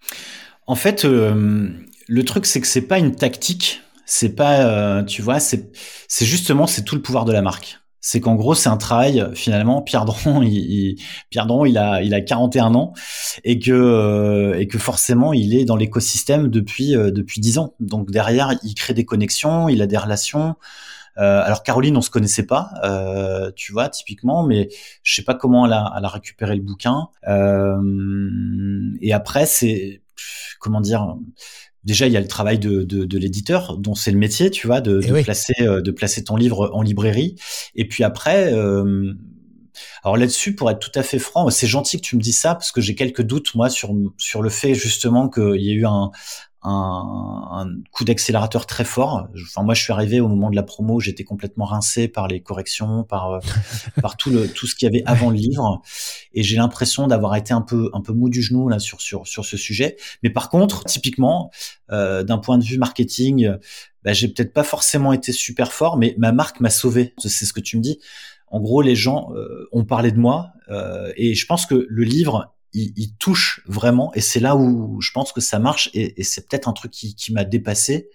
En fait. Euh... Le truc, c'est que c'est pas une tactique, c'est pas, euh, tu vois, c'est, c'est justement, c'est tout le pouvoir de la marque. C'est qu'en gros, c'est un travail, finalement, Pierre Dron, il, il, Pierre Dron, il a, il a quarante et un ans, et que, euh, et que forcément, il est dans l'écosystème depuis, euh, depuis dix ans. Donc derrière, il crée des connexions, il a des relations. Euh, alors Caroline, on se connaissait pas, euh, tu vois, typiquement, mais je sais pas comment elle a, elle a récupéré le bouquin. Euh, et après, c'est, comment dire, déjà, il y a le travail de, de, de l'éditeur, dont c'est le métier, tu vois, de, de oui. placer, de placer ton livre en librairie. Et puis après, euh, alors là-dessus, pour être tout à fait franc, c'est gentil que tu me dis ça, parce que j'ai quelques doutes, moi, sur, sur le fait, justement, qu'il y a eu un, un, un coup d'accélérateur très fort. Enfin, moi, je suis arrivé au moment de la promo, j'étais complètement rincé par les corrections, par, par tout le, tout ce qu'il y avait avant le livre. Et j'ai l'impression d'avoir été un peu, un peu mou du genou, là, sur, sur, sur ce sujet. Mais par contre, typiquement, euh, d'un point de vue marketing, bah, j'ai peut-être pas forcément été super fort, mais ma marque m'a sauvé. C'est ce que tu me dis. En gros, les gens euh, ont parlé de moi, euh, et je pense que le livre, il, il touche vraiment, et c'est là où je pense que ça marche, et, et c'est peut-être un truc qui, qui m'a dépassé.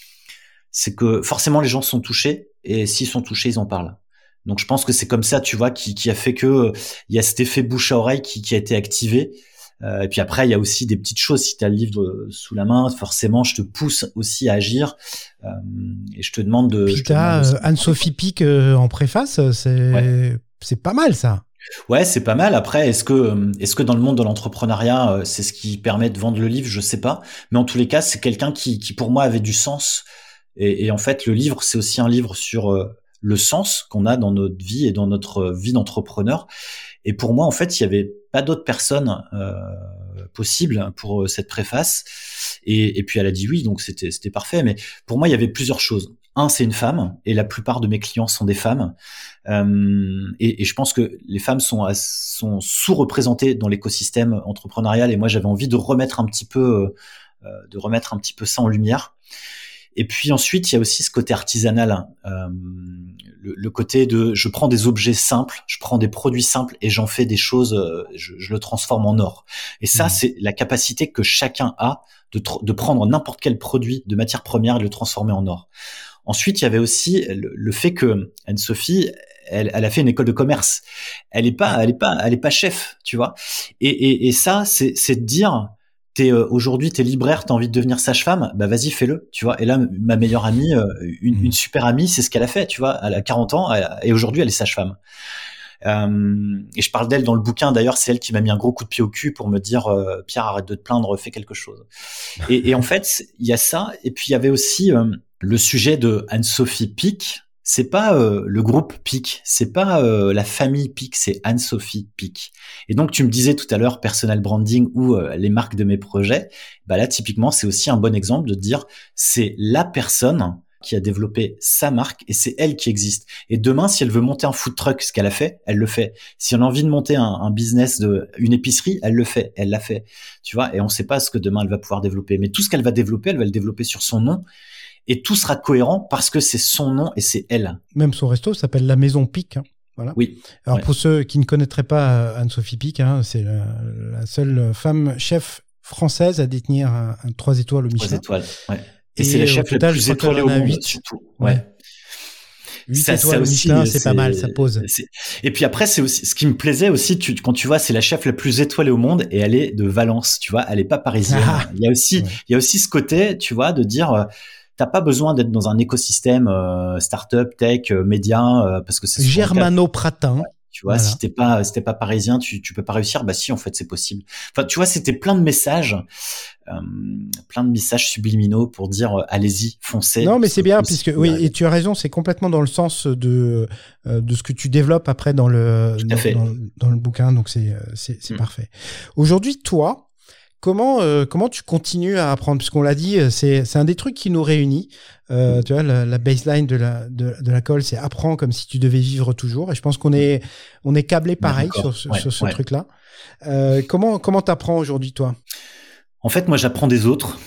C'est que forcément les gens sont touchés, et s'ils sont touchés, ils en parlent. Donc je pense que c'est comme ça, tu vois, qui, qui a fait que euh, il y a cet effet bouche à oreille qui, qui a été activé. Euh, et puis après, il y a aussi des petites choses. Si tu as le livre sous la main, forcément, je te pousse aussi à agir, euh, et je te demande de. Puis t'as euh, Anne-Sophie Pic euh, en préface, c'est ouais. c'est pas mal ça. Ouais, c'est pas mal. Après, est-ce que est-ce que dans le monde de l'entrepreneuriat, c'est ce qui permet de vendre le livre? Je sais pas. Mais en tous les cas, c'est quelqu'un qui, qui pour moi avait du sens. Et, et en fait, le livre, c'est aussi un livre sur euh, le sens qu'on a dans notre vie et dans notre vie d'entrepreneur. Et pour moi, en fait, il y avait pas d'autres personnes euh, possibles pour cette préface. Et, et puis elle a dit oui, donc c'était c'était parfait. Mais pour moi, il y avait plusieurs choses. Un, c'est une femme, et la plupart de mes clients sont des femmes. Euh, et, et je pense que les femmes sont sont sous-représentées dans l'écosystème entrepreneurial. Et moi, j'avais envie de remettre un petit peu euh, de remettre un petit peu ça en lumière. Et puis ensuite, il y a aussi ce côté artisanal, euh, le, le côté de je prends des objets simples, je prends des produits simples et j'en fais des choses, euh, je, je le transforme en or. Et ça, mmh. c'est la capacité que chacun a de, tr- de prendre n'importe quel produit de matière première et de le transformer en or. Ensuite, il y avait aussi le, le fait que Anne-Sophie, elle, elle a fait une école de commerce. Elle est pas, elle est pas, elle est pas chef, tu vois. Et, et, et ça, c'est, c'est de dire, t'es euh, aujourd'hui, t'es libraire, t'as envie de devenir sage-femme, bah vas-y, fais-le, tu vois. Et là, ma meilleure amie, euh, une, mmh. une super amie, c'est ce qu'elle a fait, tu vois. Elle a quarante ans elle, et aujourd'hui, elle est sage-femme. Euh, et je parle d'elle dans le bouquin. D'ailleurs, c'est elle qui m'a mis un gros coup de pied au cul pour me dire euh, Pierre, arrête de te plaindre, fais quelque chose. Et, et en fait, il y a ça. Et puis il y avait aussi euh, le sujet de Anne-Sophie Pic. C'est pas euh, le groupe Pic, c'est pas euh, la famille Pic, c'est Anne-Sophie Pic. Et donc tu me disais tout à l'heure personal branding ou euh, les marques de mes projets. Bah là typiquement c'est aussi un bon exemple de dire c'est la personne qui a développé sa marque et c'est elle qui existe. Et demain si elle veut monter un food truck, ce qu'elle a fait, elle le fait. Si elle a envie de monter un, un business de une épicerie, elle le fait, elle l'a fait. Tu vois. Et on sait pas ce que demain elle va pouvoir développer. Mais tout ce qu'elle va développer, elle va le développer sur son nom. Et tout sera cohérent parce que c'est son nom et c'est elle. Même son resto s'appelle La Maison Pic. Hein. Voilà. Oui. Alors ouais. pour ceux qui ne connaîtraient pas Anne-Sophie Pic, hein, c'est la, la seule femme chef française à détenir un, un trois étoiles au Michelin. Trois étoiles, ouais. Et, et c'est la chef la plus étoilée au monde, surtout. Ouais. ouais. huit ça, étoiles au Michelin, c'est, c'est pas mal, ça pose. C'est... Et puis après, c'est aussi ce qui me plaisait aussi, tu, quand tu vois, c'est la chef la plus étoilée au monde et elle est de Valence, tu vois, elle est pas parisienne. Ah, il y a aussi, ouais. il y a aussi ce côté, tu vois, de dire. Euh, T'as pas besoin d'être dans un écosystème euh, startup, tech, euh, média, euh, parce que c'est germano-pratin. Ouais, tu vois, voilà. si t'es pas, si t'es pas parisien, tu, tu peux pas réussir. Bah si, en fait, c'est possible. Enfin, tu vois, c'était plein de messages, euh, plein de messages subliminaux pour dire euh, allez-y, foncez. Non, mais c'est bien puisque oui, et tu as raison, c'est complètement dans le sens de euh, de ce que tu développes après dans le dans, dans, dans le bouquin. Donc c'est c'est, c'est mmh. parfait. Aujourd'hui, toi. Comment euh, comment tu continues à apprendre, puisqu'on l'a dit, c'est c'est un des trucs qui nous réunit. Euh, tu vois, la, la baseline de la de, de la colle, c'est apprends comme si tu devais vivre toujours. Et je pense qu'on est on est câblé pareil sur sur, ouais, sur ce ouais. truc-là. Euh, comment comment t'apprends aujourd'hui, toi ? En fait, moi, j'apprends des autres.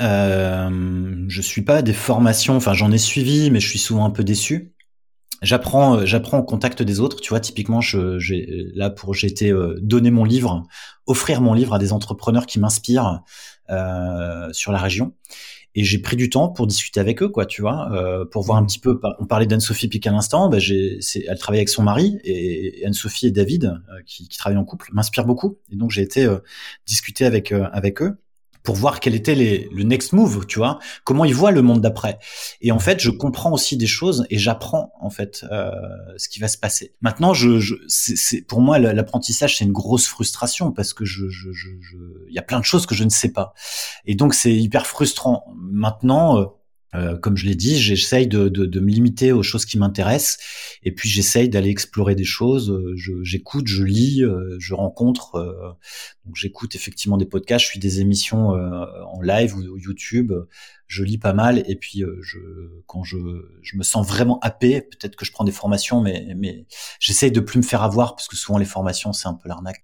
Euh, je suis pas des formations. Enfin, j'en ai suivi, mais je suis souvent un peu déçu. J'apprends, j'apprends au contact des autres. Tu vois, typiquement, je, j'ai là pour j'ai été euh, donner mon livre, offrir mon livre à des entrepreneurs qui m'inspirent euh, sur la région. Et j'ai pris du temps pour discuter avec eux, quoi. Tu vois, euh, pour voir un petit peu. On parlait d'Anne-Sophie Pic à l'instant. Bah, j'ai, c'est, elle travaille avec son mari et, et Anne-Sophie et David, euh, qui, qui travaillent en couple, m'inspirent beaucoup. Et donc j'ai été euh, discuter avec euh, avec eux. Pour voir quel était les, le next move, tu vois, comment ils voient le monde d'après. Et en fait, je comprends aussi des choses et j'apprends en fait euh, ce qui va se passer. Maintenant, je, je c'est, c'est pour moi l'apprentissage, c'est une grosse frustration parce que je, je, je, je, il y a plein de choses que je ne sais pas. Et donc c'est hyper frustrant. Maintenant. Euh, Euh, comme je l'ai dit, j'essaye de, de, de me limiter aux choses qui m'intéressent et puis j'essaye d'aller explorer des choses. Je, j'écoute, je lis, euh, je rencontre. Euh, donc j'écoute effectivement des podcasts, je suis des émissions euh, en live ou, ou YouTube. Je lis pas mal et puis euh, je, quand je, je me sens vraiment happé, peut-être que je prends des formations, mais, mais j'essaye de plus me faire avoir parce que souvent les formations c'est un peu l'arnaque.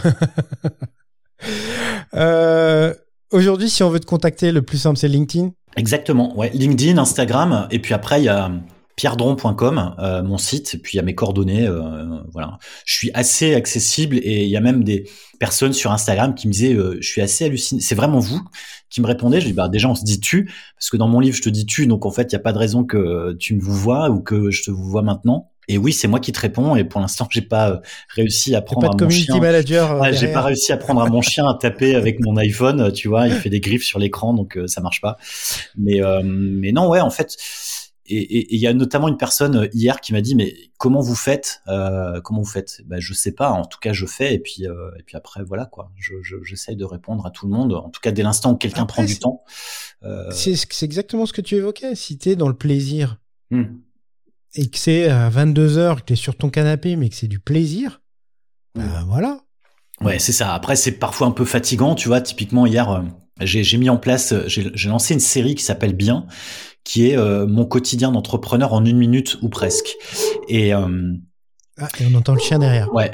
euh, aujourd'hui, si on veut te contacter, le plus simple c'est LinkedIn. Exactement, ouais, LinkedIn, Instagram, et puis après il y a pierre dron point com, euh, mon site, et puis il y a mes coordonnées, euh, voilà. Je suis assez accessible et il y a même des personnes sur Instagram qui me disaient, euh, je suis assez halluciné. C'est vraiment vous qui me répondez. Je dis, bah déjà on se dit tu, parce que dans mon livre je te dis tu, donc en fait il y a pas de raison que tu me vous vois ou que je te vous vois maintenant. Et oui, c'est moi qui te réponds. Et pour l'instant, j'ai pas réussi à prendre à mon chien. Community manager. Ouais, j'ai pas réussi à prendre à mon chien à taper avec mon iPhone. Tu vois, il fait des griffes sur l'écran, donc euh, ça marche pas. Mais euh, mais non, ouais, en fait. Et il y a notamment une personne hier qui m'a dit, mais comment vous faites euh, Comment vous faites Ben je sais pas. En tout cas, je fais. Et puis euh, et puis après, voilà quoi. Je, je j'essaye de répondre à tout le monde. En tout cas, dès l'instant où quelqu'un après, prend du temps. Euh... C'est c'est exactement ce que tu évoquais. Si t'es dans le plaisir. Hmm. Et que c'est à vingt-deux heures, que tu es sur ton canapé, mais que c'est du plaisir, Ben voilà. Ouais, c'est ça. Après, c'est parfois un peu fatigant, tu vois. Typiquement, hier, euh, j'ai, j'ai mis en place, j'ai, j'ai lancé une série qui s'appelle Bien, qui est euh, mon quotidien d'entrepreneur en une minute ou presque. Et euh, ah, et on entend le chien derrière. Ouais.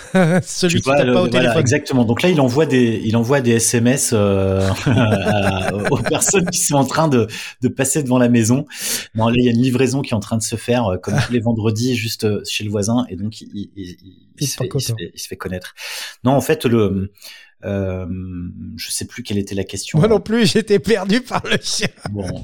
Celui qui tape pas au voilà, téléphone. Exactement. Donc là, il envoie des, il envoie des S M S euh, à, aux personnes qui sont en train de, de passer devant la maison. Bon, là, il y a une livraison qui est en train de se faire, euh, comme tous les vendredis, juste chez le voisin, et donc il, il, il, il, il, se, fait, il, se, fait, il se fait connaître. Non, en fait, le, euh, je sais plus quelle était la question. Moi non plus, j'étais perdu par le chien. Bon,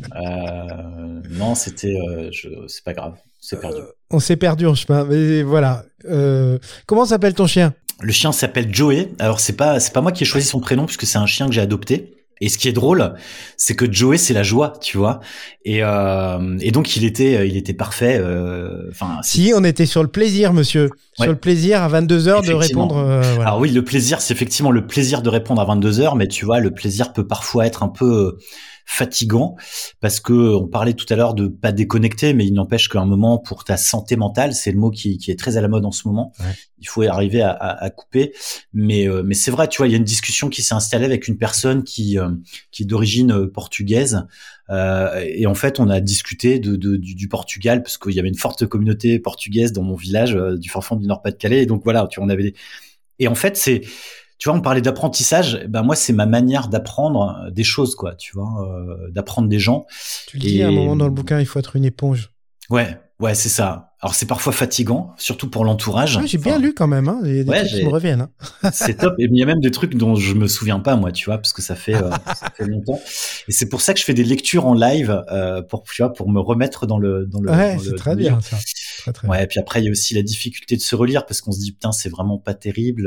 euh, non, c'était, euh, je, c'est pas grave. C'est perdu. Euh, on s'est perdu en chemin, mais voilà. Euh, comment s'appelle ton chien ? Le chien s'appelle Joey. Alors c'est pas c'est pas moi qui ai choisi son prénom puisque c'est un chien que j'ai adopté. Et ce qui est drôle, c'est que Joey c'est la joie, tu vois. Et euh, et donc il était il était parfait. Enfin euh, si on était sur le plaisir, monsieur, ouais. Sur le plaisir à vingt-deux heures de répondre. Euh, voilà. Alors oui, le plaisir, c'est effectivement le plaisir de répondre à vingt-deux heures, mais tu vois, le plaisir peut parfois être un peu fatigant parce que on parlait tout à l'heure de pas déconnecter, mais il n'empêche qu'à un moment pour ta santé mentale, c'est le mot qui, qui est très à la mode en ce moment. Ouais. Il faut arriver à, à, à couper, mais euh, mais c'est vrai, tu vois, il y a une discussion qui s'est installée avec une personne qui euh, qui est d'origine portugaise. Euh, et en fait, on a discuté de, de du, du Portugal parce qu'il y avait une forte communauté portugaise dans mon village euh, du fin fond du Nord-Pas-de-Calais. Et donc voilà, tu vois, on avait des... Et en fait, c'est, tu vois, on parlait d'apprentissage. Ben moi, c'est ma manière d'apprendre des choses, quoi. Tu vois, euh, d'apprendre des gens. Tu le dis et... à un moment dans le bouquin, il faut être une éponge. Ouais, ouais, c'est ça. Alors c'est parfois fatigant, surtout pour l'entourage. Ouais, j'ai bien enfin, lu quand même, hein. Il y a des ouais, trucs qui me reviennent. Hein. C'est top. Et il y a même des trucs dont je me souviens pas, moi, tu vois, parce que ça fait, euh, ça fait longtemps. Et c'est pour ça que je fais des lectures en live, euh, pour, tu vois, pour me remettre dans le, dans le. Ouais, dans c'est le, très bien ça. Très, très ouais. bien. Et puis après, il y a aussi la difficulté de se relire parce qu'on se dit putain, c'est vraiment pas terrible,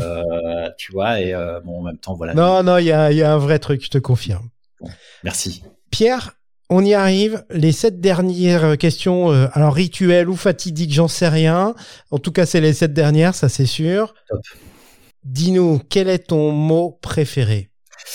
euh, tu vois. Et euh, bon, en même temps, voilà. Non, non, il y a, il y a un vrai truc, je te confirme. Bon, merci. Pierre. On y arrive. Les sept dernières questions, euh, alors rituelles ou fatidiques, j'en sais rien. En tout cas, c'est les sept dernières, ça c'est sûr. Top. Dis-nous, quel est ton mot préféré ?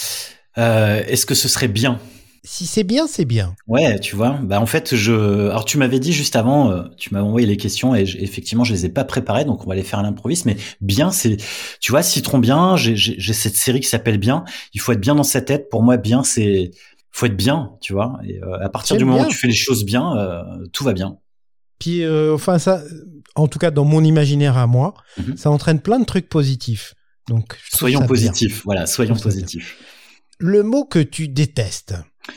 euh, Est-ce que ce serait bien ? Si c'est bien, c'est bien. Ouais, tu vois. Bah en fait, je. Alors tu m'avais dit juste avant, euh, tu m'avais envoyé les questions et j'... effectivement, je les ai pas préparées, donc on va les faire à l'improviste. Mais bien, c'est, tu vois, Citron bien. J'ai, j'ai, j'ai cette série qui s'appelle Bien. Il faut être bien dans sa tête. Pour moi, bien, c'est. Faut être bien, tu vois. Et euh, à partir du moment bien. où tu fais les choses bien, euh, tout va bien. Puis, euh, enfin ça, en tout cas dans mon imaginaire à moi, mm-hmm. ça entraîne plein de trucs positifs. Donc soyons positifs, bien. Voilà, soyons positifs. Le mot que tu détestes.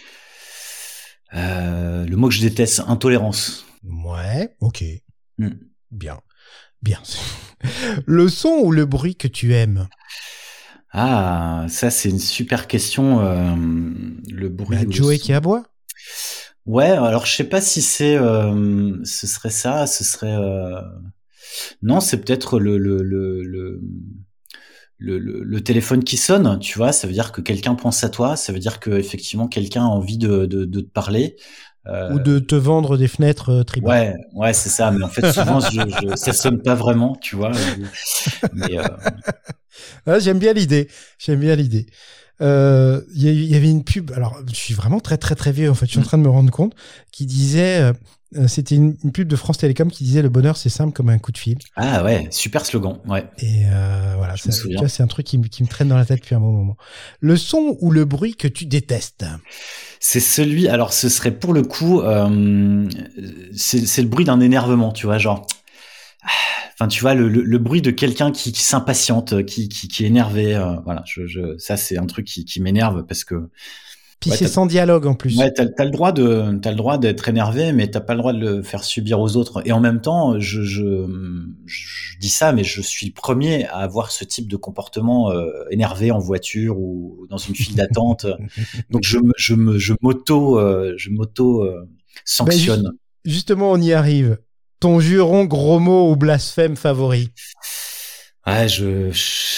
Euh, le mot que je déteste, intolérance. Ouais, ok, mm. bien, bien. Le son ou le bruit que tu aimes. Ah, ça c'est une super question. Euh, le bruit. Bah, Joey qui aboie. Ouais, alors je sais pas si c'est, euh, ce serait ça, ce serait. Euh... Non, c'est peut-être le le le le le le, le téléphone qui sonne. Tu vois, ça veut dire que quelqu'un pense à toi. Ça veut dire que effectivement quelqu'un a envie de de, de te parler. Euh... Ou de te vendre des fenêtres euh, tribales. Ouais, ouais, c'est ça. Mais en fait, souvent, je, je, ça sonne pas vraiment, tu vois. Mais euh... ah, j'aime bien l'idée. J'aime bien l'idée. Il euh, y, y avait une pub. Alors, je suis vraiment très très très vieux. En fait, je suis en train de me rendre compte qui disait. Euh, c'était une, une pub de France Télécom qui disait le bonheur c'est simple comme un coup de fil. Ah ouais, super slogan. Ouais. Et euh, voilà, ça, tu vois, c'est un truc qui, qui me traîne dans la tête depuis un bon moment. Le son ou le bruit que tu détestes. C'est celui. Alors, ce serait pour le coup, euh, c'est, c'est le bruit d'un énervement, tu vois, genre. Enfin, tu vois, le, le, le bruit de quelqu'un qui, qui s'impatiente, qui, qui, qui est énervé. Euh, voilà, je, je, ça, c'est un truc qui, qui m'énerve parce que. Puis ouais, c'est sans dialogue en plus. Ouais, t'as, t'as le droit de, t'as le droit d'être énervé, mais t'as pas le droit de le faire subir aux autres. Et en même temps, je, je, je dis ça, mais je suis le premier à avoir ce type de comportement euh, énervé en voiture ou dans une file d'attente. Donc je, je me, je m'auto, euh, je m'auto euh, sanctionne. Ben, ju- justement, on y arrive. Ton juron, gros mot ou blasphème favori? Ouais, je, je,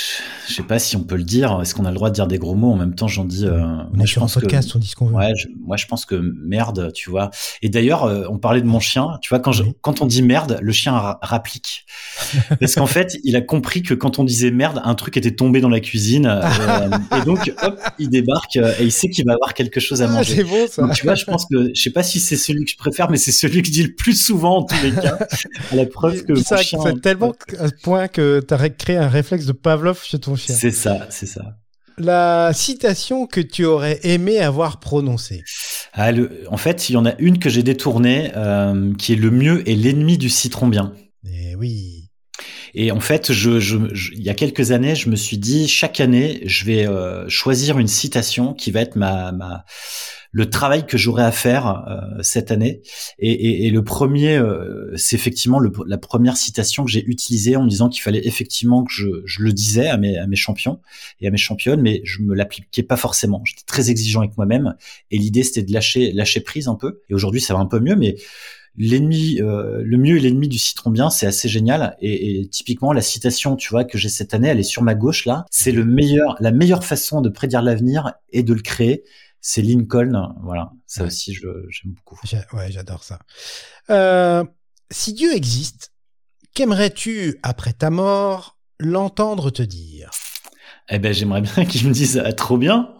je sais pas si on peut le dire. Est-ce qu'on a le droit de dire des gros mots en même temps? J'en dis. Euh, on moi, est sur un podcast, que, on dit ce qu'on veut. Ouais, je, moi je pense que merde, tu vois. Et d'ailleurs, euh, on parlait de mon chien. Tu vois, quand je, oui. quand on dit merde, le chien ra- rapplique. Parce qu'en fait, il a compris que quand on disait merde, un truc était tombé dans la cuisine. Euh, et donc, hop, il débarque euh, et il sait qu'il va avoir quelque chose à manger. Ah, c'est bon ça. Donc, tu vois, je pense que je sais pas si c'est celui que je préfère, mais c'est celui que je dis le plus souvent en tous les cas. À la preuve que ça, mon chien. C'est tellement à ce point que tu as créé un réflexe de Pavlov chez ton chien. C'est ça, c'est ça. La citation que tu aurais aimé avoir prononcée. Ah, le, en fait, il y en a une que j'ai détournée, euh, qui est le mieux est l'ennemi du citron bien. Eh oui. Et en fait, je, je, je, il y a quelques années, je me suis dit, chaque année, je vais euh, choisir une citation qui va être ma, ma le travail que j'aurai à faire euh, cette année. Et, et, et le premier, euh, c'est effectivement le, la première citation que j'ai utilisée en me disant qu'il fallait effectivement que je, je le disais à mes, à mes champions et à mes championnes, mais je me l'appliquais pas forcément. J'étais très exigeant avec moi-même et l'idée c'était de lâcher, lâcher prise un peu. Et aujourd'hui, ça va un peu mieux, mais l'ennemi, euh, le mieux est l'ennemi du citron bien, c'est assez génial. Et, et typiquement, la citation, tu vois, que j'ai cette année, elle est sur ma gauche là. C'est le meilleur, la meilleure façon de prédire l'avenir et de le créer. C'est Lincoln, voilà. Ça ouais. aussi, je, j'aime beaucoup. J'ai, ouais, j'adore ça. Euh, si Dieu existe, qu'aimerais-tu, après ta mort, l'entendre te dire? Eh ben, j'aimerais bien qu'il me dise ah, trop bien.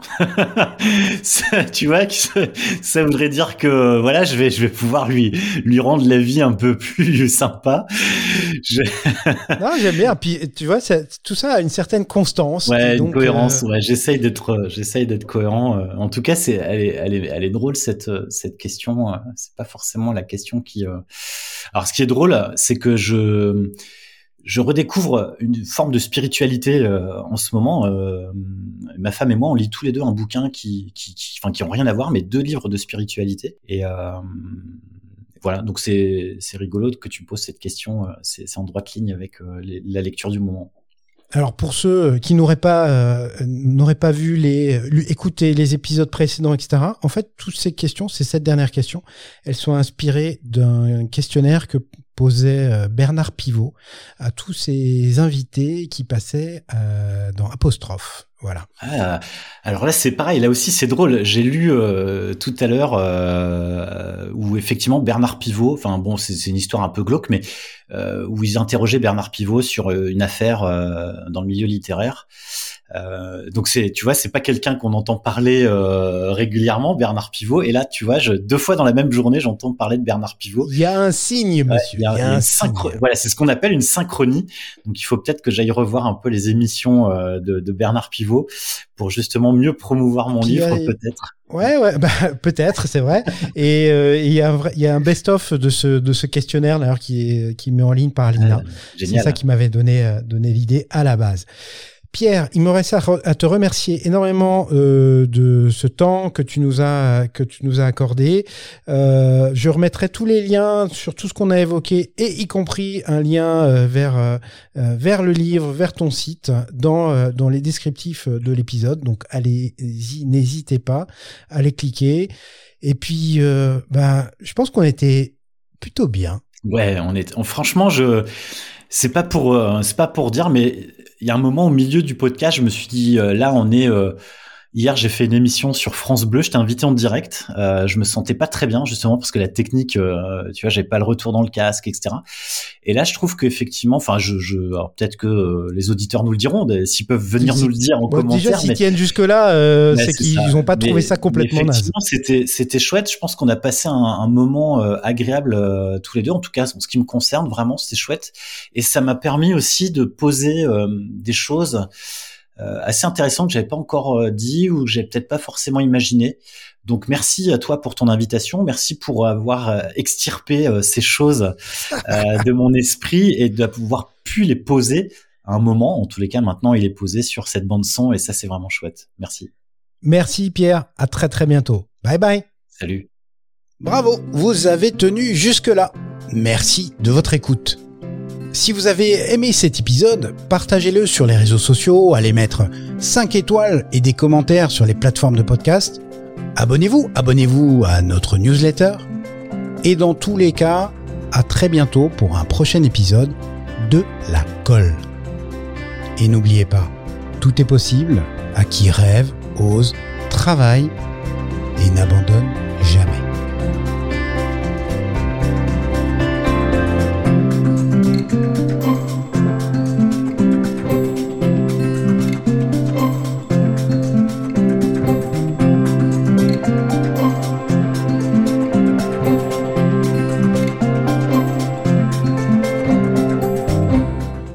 ça, tu vois, que ça, ça voudrait dire que voilà, je vais, je vais pouvoir lui, lui rendre la vie un peu plus sympa. Je... non, j'aime bien. Puis tu vois, ça, tout ça a une certaine constance. Ouais, donc, une cohérence. Euh... Ouais, j'essaye d'être, j'essaye d'être cohérent. En tout cas, c'est, elle est, elle est, elle est drôle cette, cette question. C'est pas forcément la question qui. Alors, ce qui est drôle, c'est que je. Je redécouvre une forme de spiritualité euh, en ce moment. Euh, ma femme et moi, on lit tous les deux un bouquin qui, qui, qui, enfin, qui ont rien à voir, mais deux livres de spiritualité. Et euh, voilà, donc c'est, c'est rigolo que tu poses cette question. C'est, c'est en droite ligne avec euh, les, la lecture du moment. Alors pour ceux qui n'auraient pas euh, n'auraient pas vu les écouté les épisodes précédents, et cetera. En fait, toutes ces questions, ces sept dernières questions, elles sont inspirées d'un questionnaire que posait Bernard Pivot à tous ses invités qui passaient euh, dans Apostrophe. Voilà. Ah, alors là, c'est pareil. Là aussi, c'est drôle. J'ai lu euh, tout à l'heure euh, où effectivement Bernard Pivot, enfin bon, c'est, c'est une histoire un peu glauque, mais euh, où ils interrogeaient Bernard Pivot sur une affaire euh, dans le milieu littéraire. Euh, donc c'est, tu vois, c'est pas quelqu'un qu'on entend parler euh, régulièrement, Bernard Pivot. Et là, tu vois, je, deux fois dans la même journée, j'entends parler de Bernard Pivot. Il y a un signe, monsieur. Ouais, il y a, il y a un synchro... Voilà, c'est ce qu'on appelle une synchronie. Donc il faut peut-être que j'aille revoir un peu les émissions euh, de, de Bernard Pivot pour justement mieux promouvoir mon Puis livre, a... peut-être. Ouais, ouais, bah peut-être, c'est vrai. Et euh, il y a un vrai, il y a un best-of de ce de ce questionnaire d'ailleurs qui est qui est mis en ligne par Lina. Ah, c'est ça qui m'avait donné donné l'idée à la base. Pierre, il me reste à, re- à te remercier énormément euh, de ce temps que tu nous as que tu nous as accordé. Euh, je remettrai tous les liens sur tout ce qu'on a évoqué et y compris un lien euh, vers euh, vers le livre, vers ton site dans euh, dans les descriptifs de l'épisode. Donc allez-y, n'hésitez pas à les cliquer. Et puis, euh, bah, je pense qu'on était plutôt bien. Ouais, on est. On, franchement, je. C'est pas pour. Euh, c'est pas pour dire, mais il y a un moment au milieu du podcast, je me suis dit, euh, là, on est. Euh, hier, j'ai fait une émission sur France Bleu. Je t'ai invité en direct. Euh, je me sentais pas très bien, justement, parce que la technique, euh, tu vois, j'avais pas le retour dans le casque, et cetera. Et là, je trouve qu'effectivement, enfin, je, je, alors peut-être que euh, les auditeurs nous le diront, s'ils peuvent venir si, nous le dire en bon, commentaire. Déjà, s'ils mais... tiennent jusque-là, euh, c'est, c'est qu'ils ça. ont pas mais, trouvé ça complètement naze. Effectivement, c'était, c'était chouette. Je pense qu'on a passé un, un moment euh, agréable euh, tous les deux. En tout cas, en ce qui me concerne, vraiment, c'était chouette. Et ça m'a permis aussi de poser euh, des choses Euh, assez intéressant que j'avais pas encore euh, dit ou que j'avais peut-être pas forcément imaginé. Donc merci à toi pour ton invitation, merci pour avoir euh, extirpé euh, ces choses euh, de mon esprit et de pouvoir pu les poser à un moment. En tous les cas, maintenant il est posé sur cette bande son et ça c'est vraiment chouette. Merci. Merci Pierre, à très très bientôt. Bye bye. Salut. Bravo, vous avez tenu jusque-là. Merci de votre écoute. Si vous avez aimé cet épisode, partagez-le sur les réseaux sociaux, allez mettre cinq étoiles et des commentaires sur les plateformes de podcast. Abonnez-vous, abonnez-vous à notre newsletter. Et dans tous les cas, à très bientôt pour un prochain épisode de La Colle. Et n'oubliez pas, Tout est possible à qui rêve, ose, travaille et n'abandonne jamais.